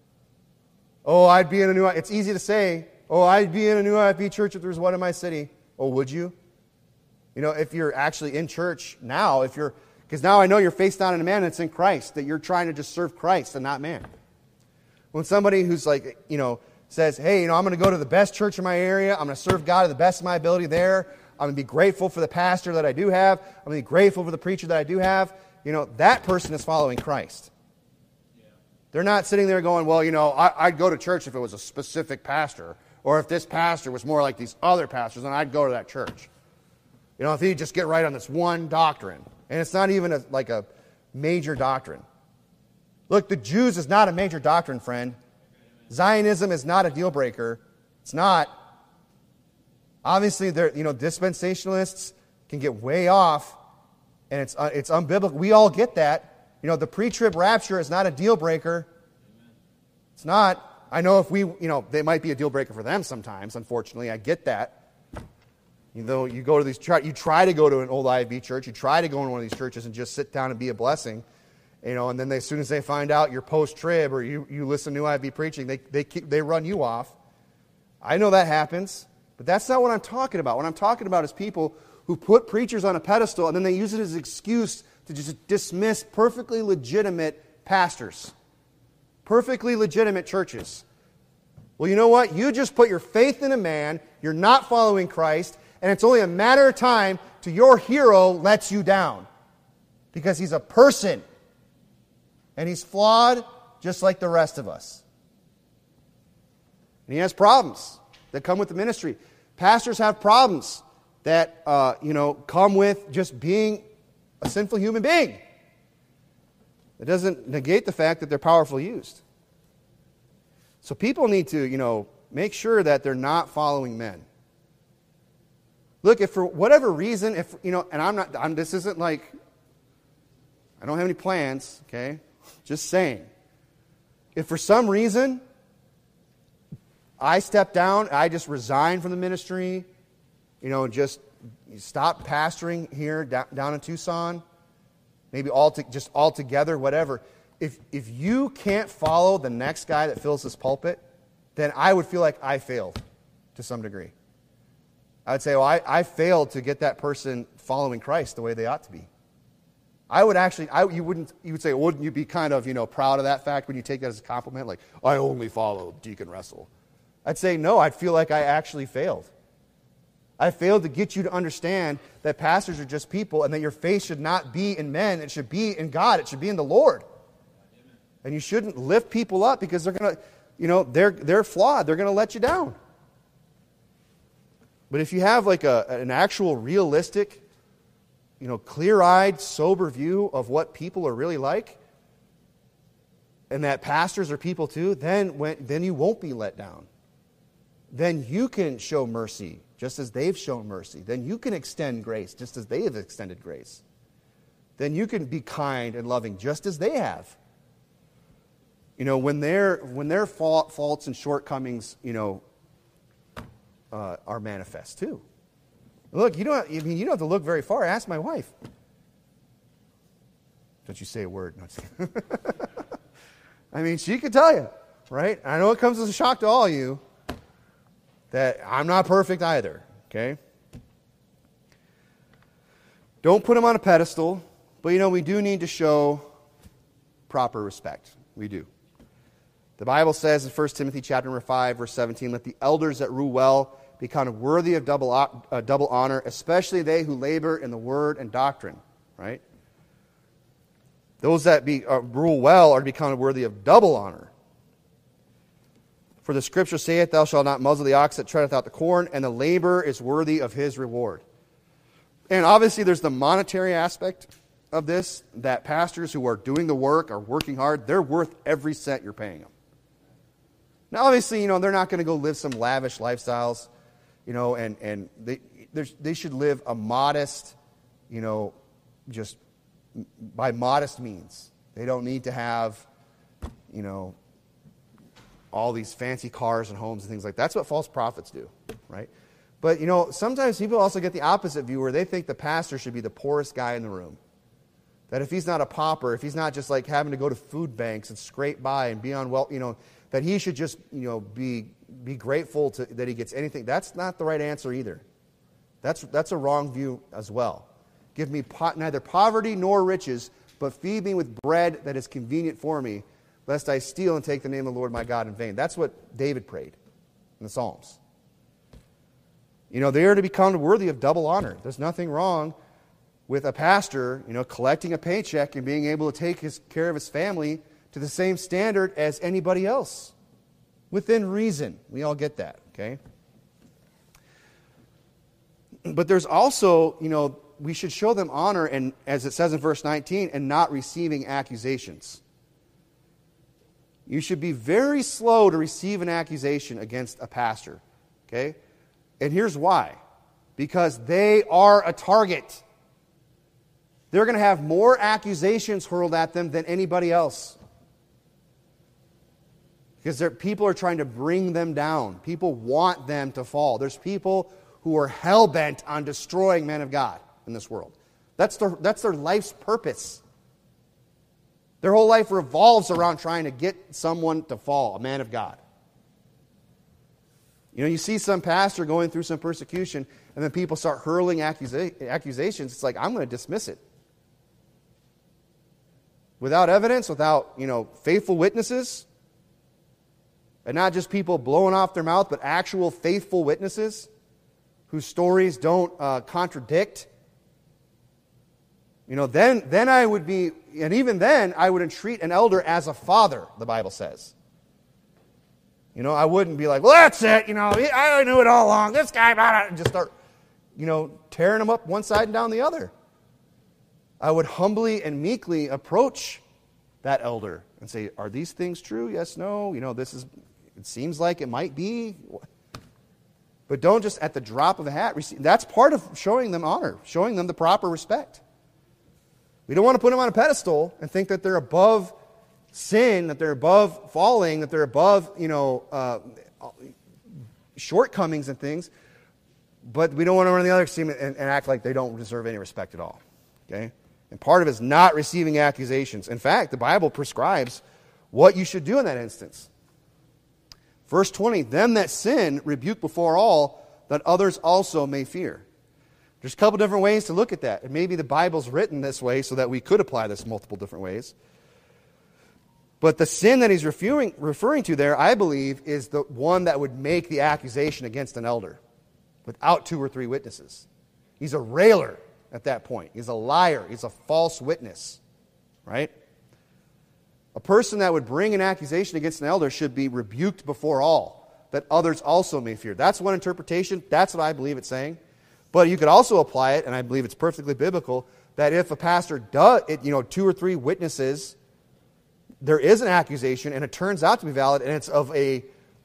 Oh, I'd be in a new... It's easy to say, oh, I'd be in a new IFB church if there was one in my city. Oh, would you? If you're actually in church now, because now I know your faith's not in a man, it's in Christ, that you're trying to just serve Christ and not man. When somebody who's like, says, hey, I'm going to go to the best church in my area, I'm going to serve God to the best of my ability there, I'm going to be grateful for the pastor that I do have, I'm going to be grateful for the preacher that I do have, that person is following Christ. Yeah. They're not sitting there going, well, I'd go to church if it was a specific pastor, or if this pastor was more like these other pastors, then I'd go to that church. If he'd just get right on this one doctrine. And it's not even like a major doctrine. Look, the Jews is not a major doctrine, friend. Zionism is not a deal breaker. It's not. Obviously, dispensationalists can get way off, and it's unbiblical. We all get that. The pre-trib rapture is not a deal breaker. It's not. I know if they might be a deal breaker for them sometimes. Unfortunately, I get that. You go to these, you try to go to an old IFB church. You try to go in one of these churches and just sit down and be a blessing. And then as soon as they find out you're post-trib or you listen to New IFB preaching, they run you off. I know that happens, but that's not what I'm talking about. What I'm talking about is people who put preachers on a pedestal and then they use it as an excuse to just dismiss perfectly legitimate pastors, perfectly legitimate churches. Well, you know what? You just put your faith in a man, you're not following Christ, and it's only a matter of time till your hero lets you down. Because he's a person. And he's flawed just like the rest of us. And he has problems that come with the ministry. Pastors have problems that come with just being a sinful human being. It doesn't negate the fact that they're powerfully used. So people need to, make sure that they're not following men. Look, if for whatever reason, and this isn't like, I don't have any plans, okay? Just saying. If for some reason I step down, I just resign from the ministry, just stop pastoring here down in Tucson, maybe just altogether, whatever. If you can't follow the next guy that fills this pulpit, then I would feel like I failed to some degree. I would say, well, I failed to get that person following Christ the way they ought to be. I would actually, you would say, wouldn't you be kind of, proud of that fact when you take that as a compliment? Like, I only follow Deacon Russell. I'd say, no, I'd feel like I actually failed. I failed to get you to understand that pastors are just people and that your faith should not be in men. It should be in God. It should be in the Lord. And you shouldn't lift people up because they're going to, they're flawed. They're going to let you down. But if you have like an actual realistic, clear-eyed, sober view of what people are really like, and that pastors are people too, then you won't be let down. Then you can show mercy just as they've shown mercy. Then you can extend grace just as they have extended grace. Then you can be kind and loving just as they have. When their faults and shortcomings, are manifest too. Look, you don't have to look very far. Ask my wife. Don't you say a word. No, she could tell you, right? I know it comes as a shock to all of you that I'm not perfect either, okay? Don't put them on a pedestal, but we do need to show proper respect. We do. The Bible says in 1 Timothy chapter 5, verse 17, let the elders that rule well be counted worthy of double honor, especially they who labor in the word and doctrine, right? Those that rule well are to be counted worthy of double honor. For the scripture saith, thou shalt not muzzle the ox that treadeth out the corn, and the laborer is worthy of his reward. And obviously there's the monetary aspect of this, that pastors who are doing the work, are working hard, they're worth every cent you're paying them. Now obviously, they're not going to go live some lavish lifestyles, and they should live a modest, just by modest means. They don't need to have, all these fancy cars and homes and things like that. That's what false prophets do, right? But, sometimes people also get the opposite view where they think the pastor should be the poorest guy in the room. That if he's not a pauper, if he's not just like having to go to food banks and scrape by and be on that he should just, be grateful that he gets anything. That's not the right answer either. That's a wrong view as well. Give me neither poverty nor riches, but feed me with bread that is convenient for me, lest I steal and take the name of the Lord my God in vain. That's what David prayed in the Psalms. They are to be counted worthy of double honor. There's nothing wrong with a pastor, collecting a paycheck and being able to take care of his family to the same standard as anybody else. Within reason. We all get that, okay? But there's also, we should show them honor, and as it says in verse 19, and not receiving accusations. You should be very slow to receive an accusation against a pastor, okay? And here's why. Because they are a target. They're going to have more accusations hurled at them than anybody else. Because people are trying to bring them down. People want them to fall. There's people who are hell-bent on destroying men of God in this world. That's their life's purpose. Their whole life revolves around trying to get someone to fall, a man of God. You see some pastor going through some persecution, and then people start hurling accusations. It's like, I'm going to dismiss it. Without evidence, without, faithful witnesses, and not just people blowing off their mouth, but actual faithful witnesses whose stories don't contradict. Then I would be, and even then, I would entreat an elder as a father, the Bible says. I wouldn't be like, well, that's it, I knew it all along, this guy, and just start, tearing them up one side and down the other. I would humbly and meekly approach that elder and say, are these things true? Yes, no, it seems like it might be. But don't just at the drop of a hat receive. That's part of showing them honor, showing them the proper respect. We don't want to put them on a pedestal and think that they're above sin, that they're above falling, that they're above, shortcomings and things, but we don't want to run the other extreme and act like they don't deserve any respect at all. Okay? And part of it is not receiving accusations. In fact, the Bible prescribes what you should do in that instance. Verse 20, them that sin rebuke before all, that others also may fear. There's a couple different ways to look at that. And maybe the Bible's written this way so that we could apply this multiple different ways. But the sin that he's referring to there, I believe, is the one that would make the accusation against an elder without 2 or 3 witnesses. He's a railer at that point. He's a liar. He's a false witness. Right? A person that would bring an accusation against an elder should be rebuked before all, that others also may fear. That's one interpretation. That's what I believe it's saying. But you could also apply it, and I believe it's perfectly biblical, that if a pastor does, 2 or 3 witnesses, there is an accusation, and it turns out to be valid, and it's of a,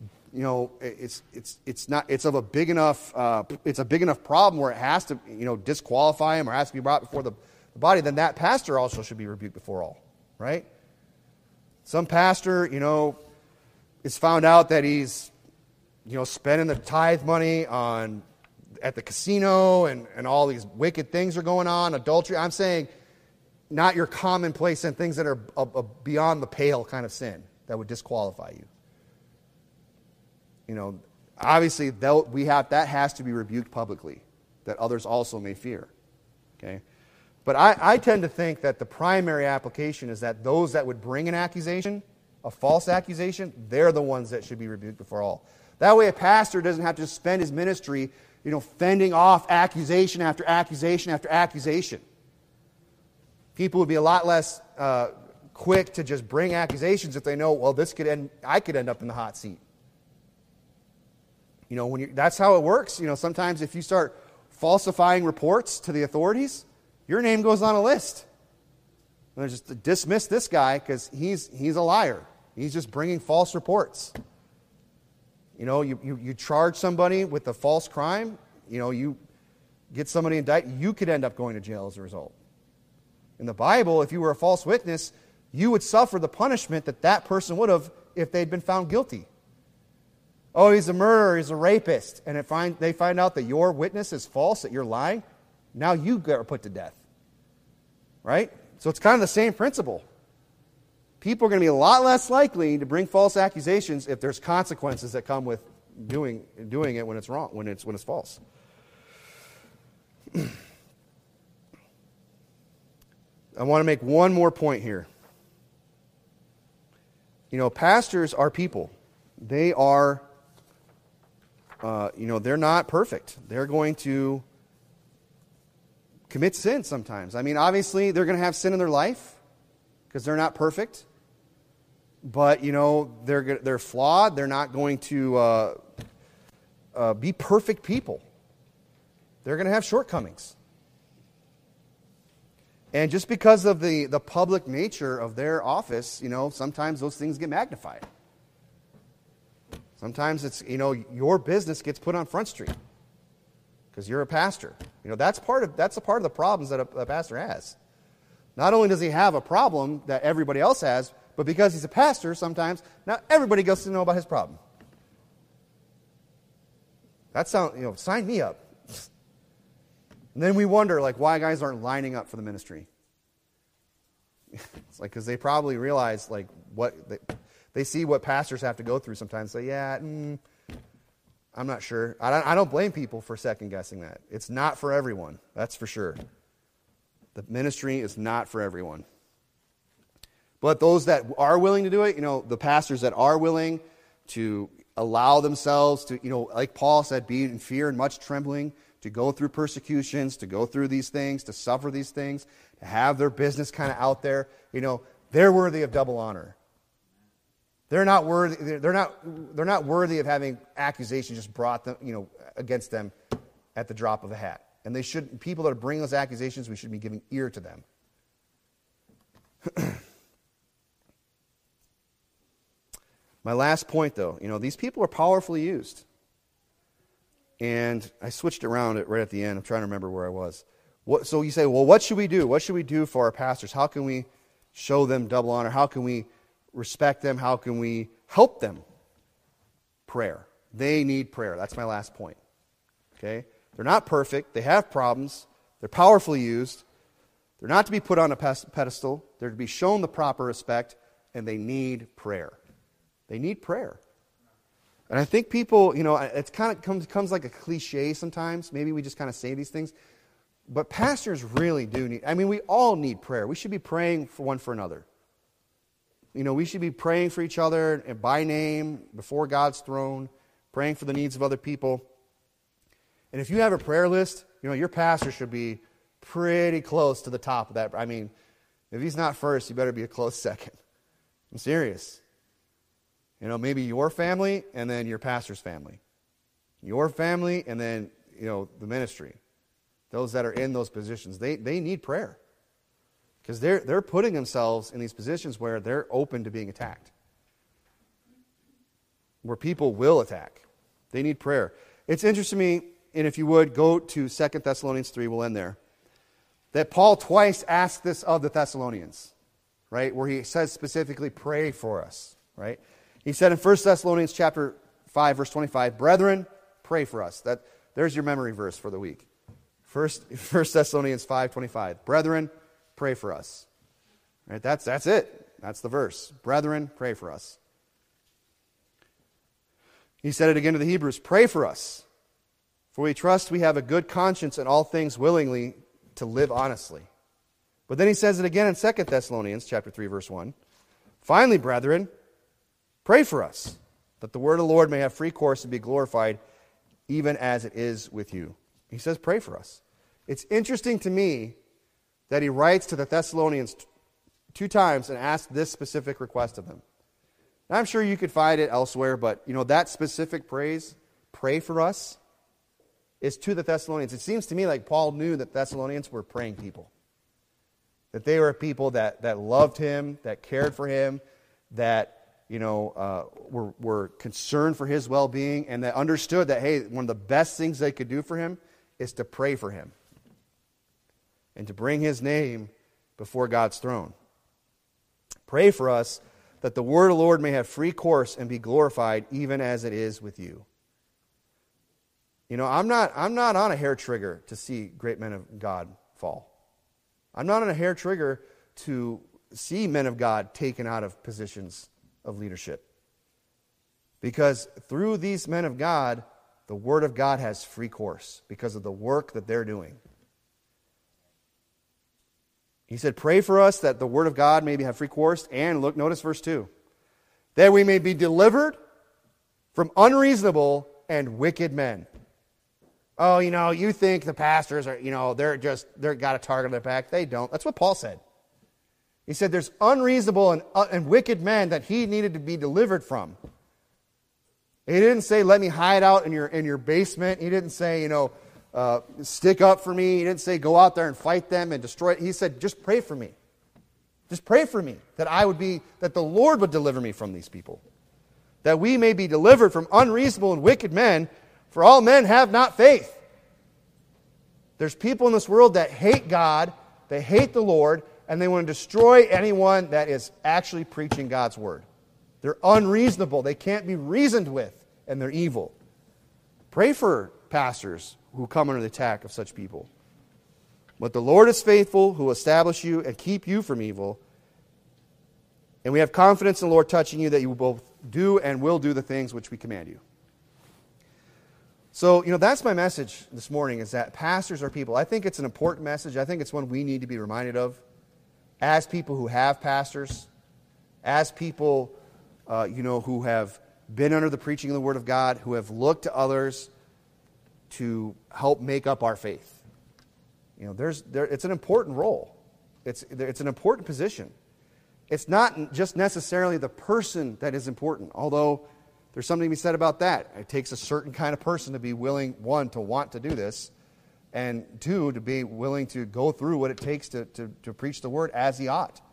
it's of a big enough, it's a big enough problem where it has to, disqualify him or has to be brought before the body, then that pastor also should be rebuked before all, right? Some pastor, is found out that he's, spending the tithe money at the casino and all these wicked things are going on, adultery. I'm saying not your commonplace sin, things that are beyond the pale kind of sin that would disqualify you. Obviously that has to be rebuked publicly, that others also may fear. Okay? But I tend to think that the primary application is that those that would bring an accusation, a false accusation, they're the ones that should be rebuked before all. That way a pastor doesn't have to spend his ministry, fending off accusation after accusation after accusation. People would be a lot less quick to just bring accusations if they know, well, I could end up in the hot seat. That's how it works. Sometimes if you start falsifying reports to the authorities, your name goes on a list. And they just dismiss this guy because he's a liar. He's just bringing false reports. You charge somebody with a false crime, you get somebody indicted, you could end up going to jail as a result. In the Bible, if you were a false witness, you would suffer the punishment that person would have if they'd been found guilty. Oh, he's a murderer, he's a rapist, and they find out that your witness is false, that you're lying, now you get put to death. Right? So it's kind of the same principle. People are going to be a lot less likely to bring false accusations if there's consequences that come with doing it when it's wrong, when it's false. I want to make one more point here. Pastors are people. They are, they're not perfect. They're going to commit sin sometimes. Obviously, they're going to have sin in their life because they're not perfect. But, they're flawed. They're not going to be perfect people. They're going to have shortcomings. And just because of the public nature of their office, sometimes those things get magnified. Sometimes it's, your business gets put on Front Street because you're a pastor. That's a part of the problems that a pastor has. Not only does he have a problem that everybody else has, but because he's a pastor, sometimes now everybody gets to know about his problem. That sounds, sign me up. And then we wonder, why guys aren't lining up for the ministry. It's because they probably realize, what they see what pastors have to go through sometimes. Say, I'm not sure. I don't blame people for second guessing that. It's not for everyone. That's for sure. The ministry is not for everyone. But those that are willing to do it, the pastors that are willing to allow themselves to, like Paul said, be in fear and much trembling, to go through persecutions, to go through these things, to suffer these things, to have their business kind of out there, they're worthy of double honor. They're not worthy. They're not worthy of having accusations just brought them, against them at the drop of a hat. And they should. People that are bringing those accusations, we should be giving ear to them. My last point, though, these people are powerfully used. And I switched around right at the end. I'm trying to remember where I was. So you say, well, what should we do? What should we do for our pastors? How can we show them double honor? How can we respect them? How can we help them? Prayer. They need prayer. That's my last point. Okay? They're not perfect. They have problems. They're powerfully used. They're not to be put on a pedestal. They're to be shown the proper respect, and they need prayer. They need prayer. And I think people, it's kind of comes like a cliche sometimes. Maybe we just kind of say these things. But pastors really do need, we all need prayer. We should be praying for one for another. We should be praying for each other by name, before God's throne, praying for the needs of other people. And if you have a prayer list, your pastor should be pretty close to the top of that. If he's not first, you better be a close second. I'm serious. Maybe your family and then your pastor's family. Your family and then, the ministry. Those that are in those positions, they need prayer. Because they're putting themselves in these positions where they're open to being attacked. Where people will attack. They need prayer. It's interesting to me, and if you would, go to 2 Thessalonians 3, we'll end there, that Paul twice asked this of the Thessalonians, right? Where he says specifically, pray for us, right? He said in 1 Thessalonians chapter 5, verse 25, brethren, pray for us. There's your memory verse for the week. 1 Thessalonians 5:25, brethren, pray for us. Right? That's it. That's the verse. Brethren, pray for us. He said it again to the Hebrews, pray for us, for we trust we have a good conscience in all things willingly to live honestly. But then he says it again in 2 Thessalonians chapter 3, verse 1. Finally, brethren, pray for us, that the word of the Lord may have free course and be glorified, even as it is with you. He says, pray for us. It's interesting to me that he writes to the Thessalonians 2 times and asks this specific request of them. And I'm sure you could find it elsewhere, but that specific phrase, pray for us, is to the Thessalonians. It seems to me like Paul knew that Thessalonians were praying people. That they were people that loved him, that cared for him, that were concerned for his well-being, and that understood that, hey, one of the best things they could do for him is to pray for him and to bring his name before God's throne. Pray for us that the word of the Lord may have free course and be glorified, even as it is with you. I'm not on a hair trigger to see great men of God fall. I'm not on a hair trigger to see men of God taken out of positions of leadership. Because through these men of God, the Word of God has free course because of the work that they're doing. He said, pray for us that the Word of God may have free course. And look, notice verse 2. That we may be delivered from unreasonable and wicked men. Oh, you think the pastors are, they're got a target on their back. They don't. That's what Paul said. He said there's unreasonable and wicked men that he needed to be delivered from. He didn't say, let me hide out in your basement. He didn't say, stick up for me. He didn't say, go out there and fight them and destroy it. He said, just pray for me. Just pray for me that the Lord would deliver me from these people. That we may be delivered from unreasonable and wicked men, for all men have not faith. There's people in this world that hate God, they hate the Lord, and they want to destroy anyone that is actually preaching God's word. They're unreasonable. They can't be reasoned with, and they're evil. Pray for pastors who come under the attack of such people. But the Lord is faithful, who will establish you and keep you from evil. And we have confidence in the Lord touching you that you will both do and will do the things which we command you. So, that's my message this morning, is that pastors are people. I think it's an important message. I think it's one we need to be reminded of as people who have pastors, as people, who have been under the preaching of the Word of God, who have looked to others to help make up our faith. It's an important role. It's an important position. It's not just necessarily the person that is important, although there's something to be said about that. It takes a certain kind of person to be willing, one, to want to do this, and two, to be willing to go through what it takes to preach the Word as he ought.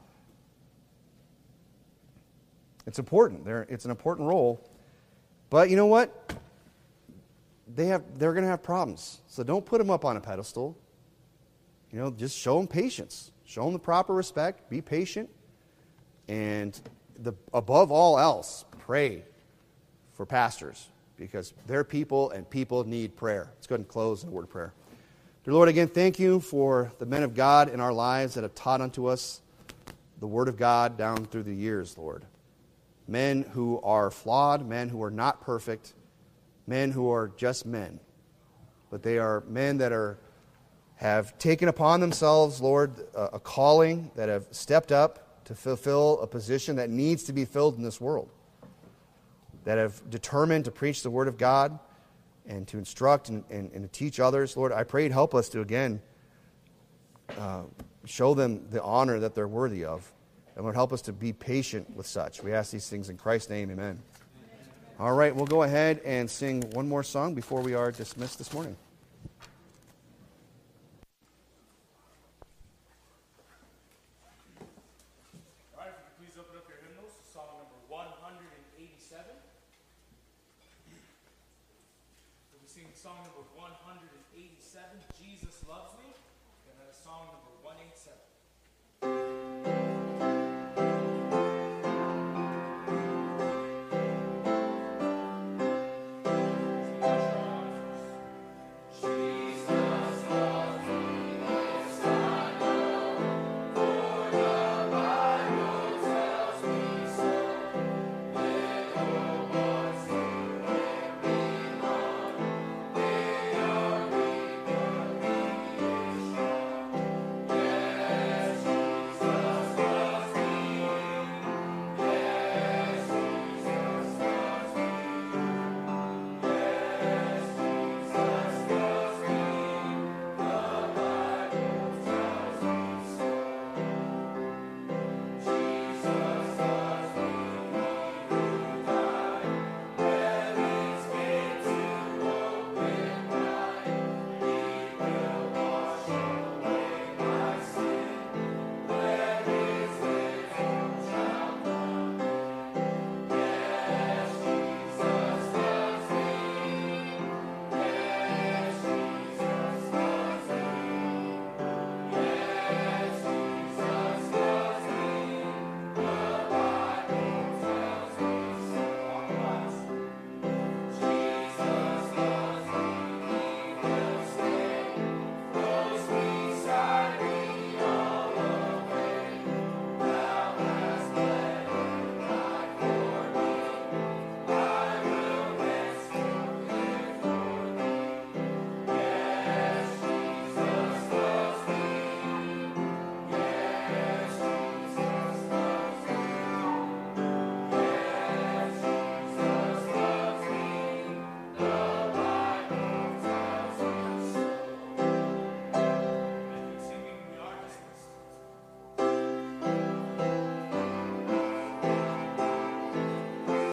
It's important. It's an important role. But you know what? They're going to have problems. So don't put them up on a pedestal. Just show them patience. Show them the proper respect. Be patient. And above all else, pray for pastors. because they're people and people need prayer. Let's go ahead and close in a word of prayer. Dear Lord, again, thank you for the men of God in our lives that have taught unto us the Word of God down through the years, Lord. Men who are flawed, men who are not perfect, men who are just men. But they are men that have taken upon themselves, Lord, a calling, that have stepped up to fulfill a position that needs to be filled in this world, that have determined to preach the Word of God and to instruct and to teach others. Lord, I pray you'd help us to, again, show them the honor that they're worthy of. And Lord, help us to be patient with such. We ask these things in Christ's name, amen. All right, we'll go ahead and sing one more song before we are dismissed this morning. All right, if you could please open up your hymnals to song number 187. We'll be singing song number 187, Jesus Loves Me, and then song number 187.